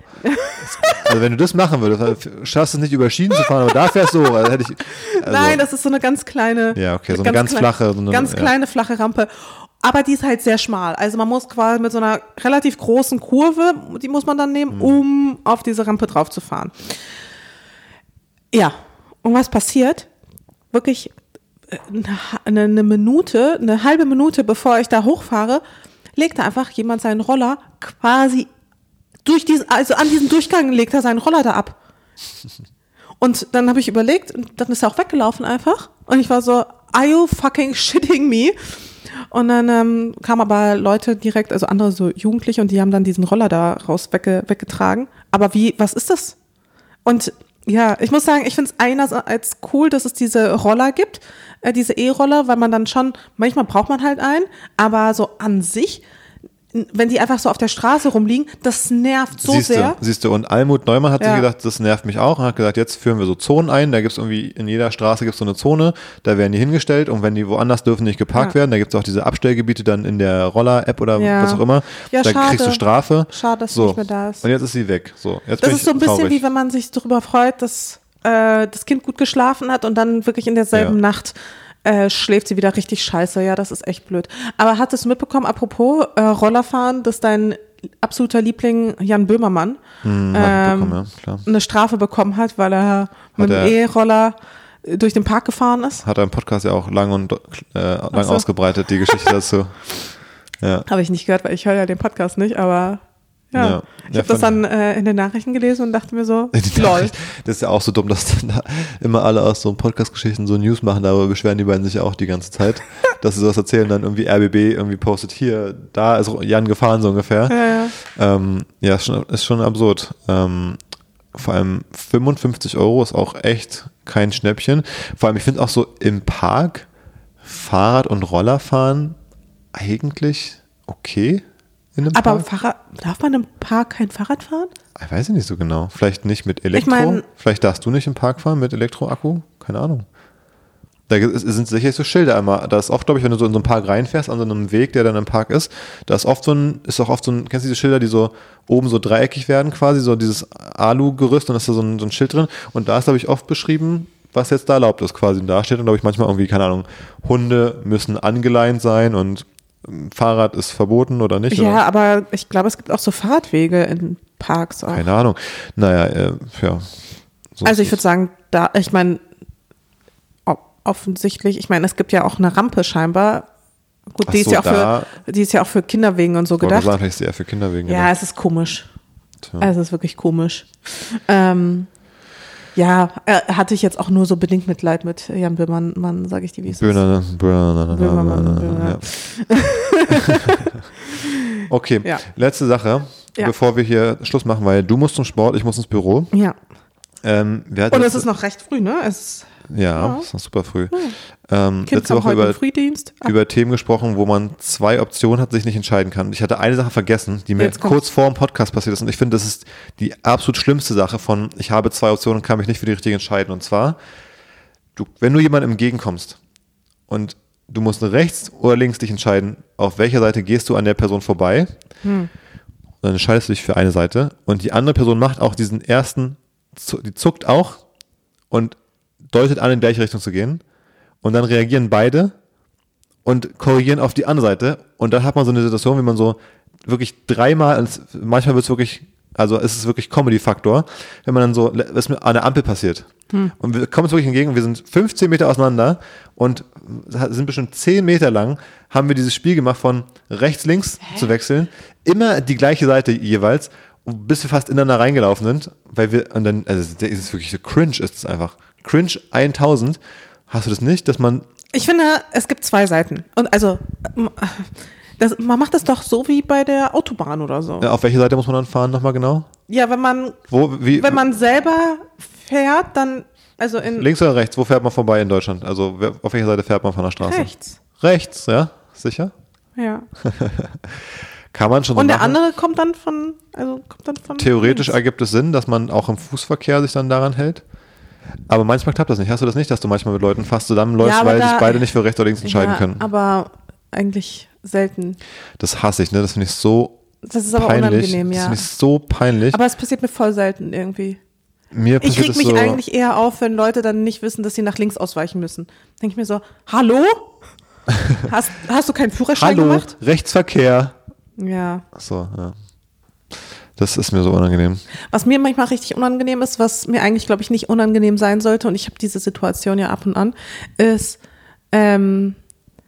Also wenn du das machen würdest, schaffst du es nicht über Schienen zu fahren, aber da fährst du hoch. Also nein, das ist so eine ganz kleine... Ja, okay, so eine ganz flache... kleine, flache Rampe. Aber die ist halt sehr schmal. Also man muss quasi mit so einer relativ großen Kurve, die muss man dann nehmen, um auf diese Rampe drauf zu fahren. Ja, und was passiert? Wirklich eine halbe Minute, bevor ich da hochfahre, legt da einfach jemand seinen Roller quasi an diesem Durchgang legt er seinen Roller da ab. Und dann habe ich überlegt, und dann ist er auch weggelaufen einfach. Und ich war so, are you fucking shitting me? Und dann kamen aber Leute direkt, also andere so Jugendliche, und die haben dann diesen Roller da raus weggetragen. Aber was ist das? Und ja, ich muss sagen, ich finde es einerseits cool, dass es diese Roller gibt, diese E-Roller, weil man dann schon, manchmal braucht man halt einen, aber so an sich wenn die einfach so auf der Straße rumliegen, das nervt so sehr. Siehst du, und Almut Neumann hat sich gedacht, das nervt mich auch, und hat gesagt, jetzt führen wir so Zonen ein, da gibt es irgendwie, in jeder Straße gibt es so eine Zone, da werden die hingestellt, und wenn die woanders dürfen nicht geparkt werden, da gibt es auch diese Abstellgebiete dann in der Roller-App oder was auch immer, da kriegst du Strafe. Schade, dass sie nicht mehr da ist. Und jetzt ist sie weg. So, jetzt das ist so ein bisschen wie wenn man sich darüber freut, dass das Kind gut geschlafen hat und dann wirklich in derselben Nacht schläft sie wieder richtig scheiße. Ja, das ist echt blöd. Aber hattest du mitbekommen, apropos Rollerfahren, dass dein absoluter Liebling Jan Böhmermann eine Strafe bekommen hat, weil er mit dem E-Roller durch den Park gefahren ist? Hat er im Podcast ja auch lang ausgebreitet, die Geschichte dazu. Ja. Habe ich nicht gehört, weil ich höre ja den Podcast nicht, aber ja. Ich habe das dann in den Nachrichten gelesen und dachte mir so, lol. Das ist ja auch so dumm, dass dann da immer alle aus so Podcast-Geschichten so News machen, darüber beschweren die beiden sich ja auch die ganze Zeit, dass sie sowas erzählen, dann irgendwie RBB irgendwie postet, hier, da ist Jan gefahren, so ungefähr. Ja, ist schon absurd. Vor allem 55 € ist auch echt kein Schnäppchen. Vor allem, ich finde auch so im Park Fahrrad- und Rollerfahren eigentlich okay. Aber darf man im Park kein Fahrrad fahren? Ich weiß nicht so genau. Vielleicht nicht mit Elektro. Vielleicht darfst du nicht im Park fahren mit Elektroakku. Keine Ahnung. Da sind sicherlich so Schilder einmal. Da ist oft, glaube ich, wenn du so in so einen Park reinfährst, an so einem Weg, der dann im Park ist, da ist auch oft so ein, kennst du diese Schilder, die so oben so dreieckig werden quasi, so dieses Alu-Gerüst, und da ist da so ein Schild drin. Und da ist, glaube ich, oft beschrieben, was jetzt da erlaubt ist quasi. Und da steht dann, glaube ich, manchmal irgendwie, keine Ahnung, Hunde müssen angeleint sein und Fahrrad ist verboten oder nicht? Ja, oder? Aber ich glaube, es gibt auch so Fahrradwege in Parks auch. Keine Ahnung. Naja, ja. So also ich würde sagen, ich meine, offensichtlich, ich meine, es gibt ja auch eine Rampe scheinbar. Gut, die ist ja auch für Kinderwegen und so gedacht. Ich vielleicht ist die eher für Kinderwegen gedacht. Ja, es ist komisch. Tja. Also es ist wirklich komisch. Ja, hatte ich jetzt auch nur so bedingt Mitleid mit Jan Böhmermann, sage ich dir, wie es ist. Böhmermann. Okay, letzte Sache, bevor wir hier Schluss machen, weil du musst zum Sport, ich muss ins Büro. Ja. Und es ist noch recht früh, ne? Es ist noch super früh. Letzte Woche über Themen gesprochen, wo man 2 Optionen hat, sich nicht entscheiden kann. Ich hatte eine Sache vergessen, die mir kurz vor dem Podcast passiert ist, und ich finde, das ist die absolut schlimmste Sache von, ich habe 2 Optionen und kann mich nicht für die richtige entscheiden. Und zwar, wenn du jemandem entgegenkommst und du musst rechts oder links dich entscheiden, auf welcher Seite gehst du an der Person vorbei, dann entscheidest du dich für eine Seite, und die andere Person macht auch diesen ersten, die zuckt auch und deutet an, in die gleiche Richtung zu gehen, und dann reagieren beide und korrigieren auf die andere Seite, und dann hat man so eine Situation, wie man so wirklich dreimal, manchmal wird es wirklich, also ist es wirklich Comedy-Faktor, wenn man dann so, was mir an der Ampel passiert. Und wir kommen uns wirklich entgegen, und wir sind 15 Meter auseinander und sind bestimmt 10 Meter lang, haben wir dieses Spiel gemacht, von rechts, links zu wechseln, immer die gleiche Seite jeweils, bis wir fast ineinander reingelaufen sind, weil wir, und dann, also ist es wirklich so cringe, ist es einfach. Cringe 1000. Hast du das nicht, dass man... Ich finde, es gibt 2 Seiten. Und also, man macht das doch so wie bei der Autobahn oder so. Ja, auf welche Seite muss man dann fahren, nochmal genau? Ja, wenn man selber fährt, dann, also in... Links oder rechts? Wo fährt man vorbei in Deutschland? Also, auf welcher Seite fährt man von der Straße? Rechts. Rechts, ja? Sicher? Ja. Kann man schon so und der machen. andere kommt dann von Theoretisch links. ergibt es Sinn, dass man auch im Fußverkehr sich dann daran hält. Aber manchmal klappt das nicht. Hast du das nicht, dass du manchmal mit Leuten fast zusammenläufst, weil sich beide nicht für rechts oder links entscheiden können? Aber eigentlich selten. Das hasse ich, ne? Das finde ich so peinlich. Das ist aber unangenehm, ja. Das finde ich so peinlich. Aber es passiert mir voll selten irgendwie. Ich reg mich eigentlich eher auf, wenn Leute dann nicht wissen, dass sie nach links ausweichen müssen. Denke ich mir so, hallo? Hast du keinen Führerschein gemacht? Hallo, Rechtsverkehr. Ja. Achso, ja. Das ist mir so unangenehm. Was mir manchmal richtig unangenehm ist, was mir eigentlich, glaube ich, nicht unangenehm sein sollte, und ich habe diese Situation ja ab und an, ist, wenn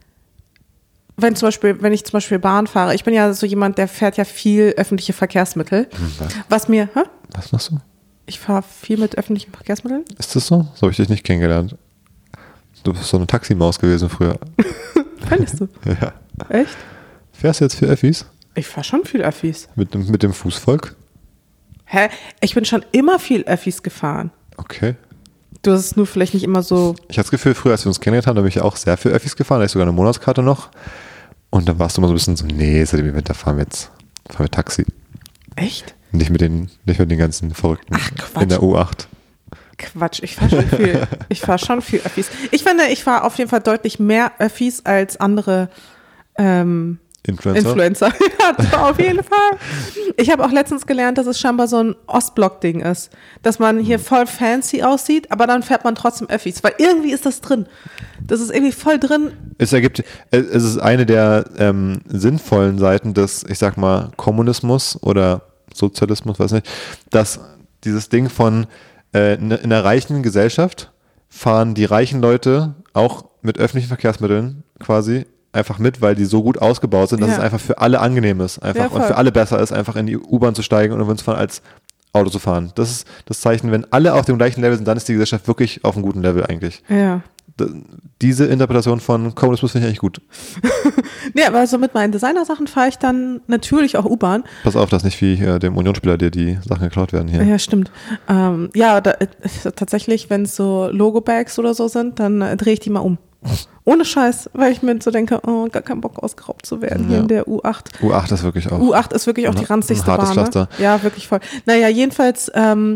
ich zum Beispiel Bahn fahre, ich bin ja so jemand, der fährt ja viel öffentliche Verkehrsmittel. Was machst du? Ich fahre viel mit öffentlichen Verkehrsmitteln. Ist das so? So habe ich dich nicht kennengelernt. Du bist so eine Taximaus gewesen früher. Findest du? Ja. Echt? Fährst du jetzt viel Öffis? Ich fahre schon viel Öffis. Mit dem Fußvolk? Hä? Ich bin schon immer viel Öffis gefahren. Okay. Du hast es nur vielleicht nicht immer so... Ich hatte das Gefühl, früher, als wir uns kennengelernt haben, da bin ich auch sehr viel Öffis gefahren. Da hatte ich sogar eine Monatskarte noch. Und dann warst du mal so ein bisschen so, nee, seit dem Event, da fahren wir Taxi. Echt? Nicht mit den ganzen Verrückten in der U8. Quatsch, ich fahre schon viel Öffis. Ich finde, ich fahre auf jeden Fall deutlich mehr Öffis als andere Influencer. Ja, auf jeden Fall. Ich habe auch letztens gelernt, dass es scheinbar so ein Ostblock-Ding ist. Dass man hier voll fancy aussieht, aber dann fährt man trotzdem Öffis. Weil irgendwie ist das drin. Das ist irgendwie voll drin. Es ist eine der sinnvollen Seiten des, ich sag mal, Kommunismus oder Sozialismus, weiß nicht, dass dieses Ding von in einer reichen Gesellschaft fahren die reichen Leute auch mit öffentlichen Verkehrsmitteln quasi einfach mit, weil die so gut ausgebaut sind, dass es einfach für alle angenehm ist, einfach und für alle besser ist, einfach in die U-Bahn zu steigen und uns fahren als Auto zu fahren. Das ist das Zeichen, wenn alle auf dem gleichen Level sind, dann ist die Gesellschaft wirklich auf einem guten Level eigentlich. Ja. Diese Interpretation von Kommunismus finde ich eigentlich gut. Nee, aber so mit meinen Designersachen fahre ich dann natürlich auch U-Bahn. Pass auf, dass nicht wie dem Unionsspieler dir die Sachen geklaut werden hier. Ja, stimmt. Tatsächlich, wenn es so Logo-Bags oder so sind, dann drehe ich die mal um. Ohne Scheiß, weil ich mir so denke, gar keinen Bock ausgeraubt zu werden hier in der U8. U8 ist wirklich auch. U8 ist wirklich auch die ranzigste Bahn. Pflaster. Ja, wirklich voll. Naja, jedenfalls,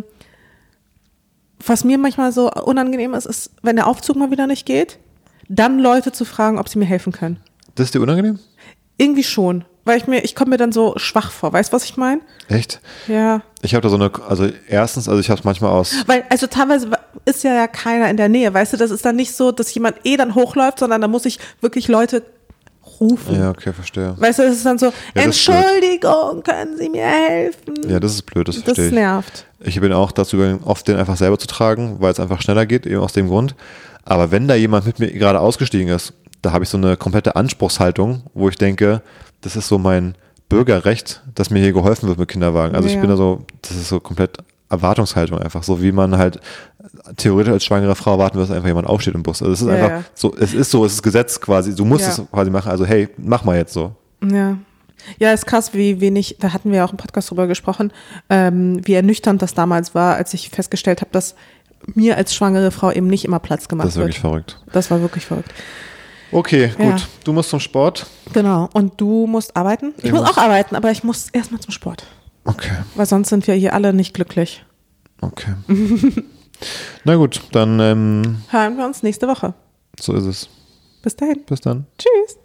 was mir manchmal so unangenehm ist, wenn der Aufzug mal wieder nicht geht, dann Leute zu fragen, ob sie mir helfen können. Das ist dir unangenehm? Irgendwie schon. Weil ich komme mir dann so schwach vor. Weißt du, was ich meine? Echt? Ja. Ich habe da ich habe es manchmal aus. Weil, also teilweise ist ja keiner in der Nähe, weißt du, das ist dann nicht so, dass jemand dann hochläuft, sondern da muss ich wirklich Leute rufen. Ja, okay, verstehe. Weißt du, das ist dann so, Entschuldigung, können Sie mir helfen? Ja, das ist blöd, das verstehe ich. Das nervt. Ich bin auch dazu gegangen, oft den einfach selber zu tragen, weil es einfach schneller geht, eben aus dem Grund. Aber wenn da jemand mit mir gerade ausgestiegen ist, da habe ich so eine komplette Anspruchshaltung, wo ich denke, das ist so mein Bürgerrecht, dass mir hier geholfen wird mit Kinderwagen. Also ich bin da so, das ist so komplett Erwartungshaltung einfach, so wie man halt theoretisch als schwangere Frau erwarten wird, dass einfach jemand aufsteht im Bus. Also es ist einfach so, es ist Gesetz quasi, du musst es quasi machen, also hey, mach mal jetzt so. Ja. Ja, ist krass, wie wenig, da hatten wir auch im Podcast drüber gesprochen, wie ernüchternd das damals war, als ich festgestellt habe, dass mir als schwangere Frau eben nicht immer Platz gemacht wird. Das ist wirklich verrückt. Das war wirklich verrückt. Okay, gut. Du musst zum Sport. Genau. Und du musst arbeiten? Ich muss auch arbeiten, aber ich muss erstmal zum Sport. Okay. Weil sonst sind wir hier alle nicht glücklich. Okay. Na gut, dann hören wir uns nächste Woche. So ist es. Bis dahin. Bis dann. Tschüss.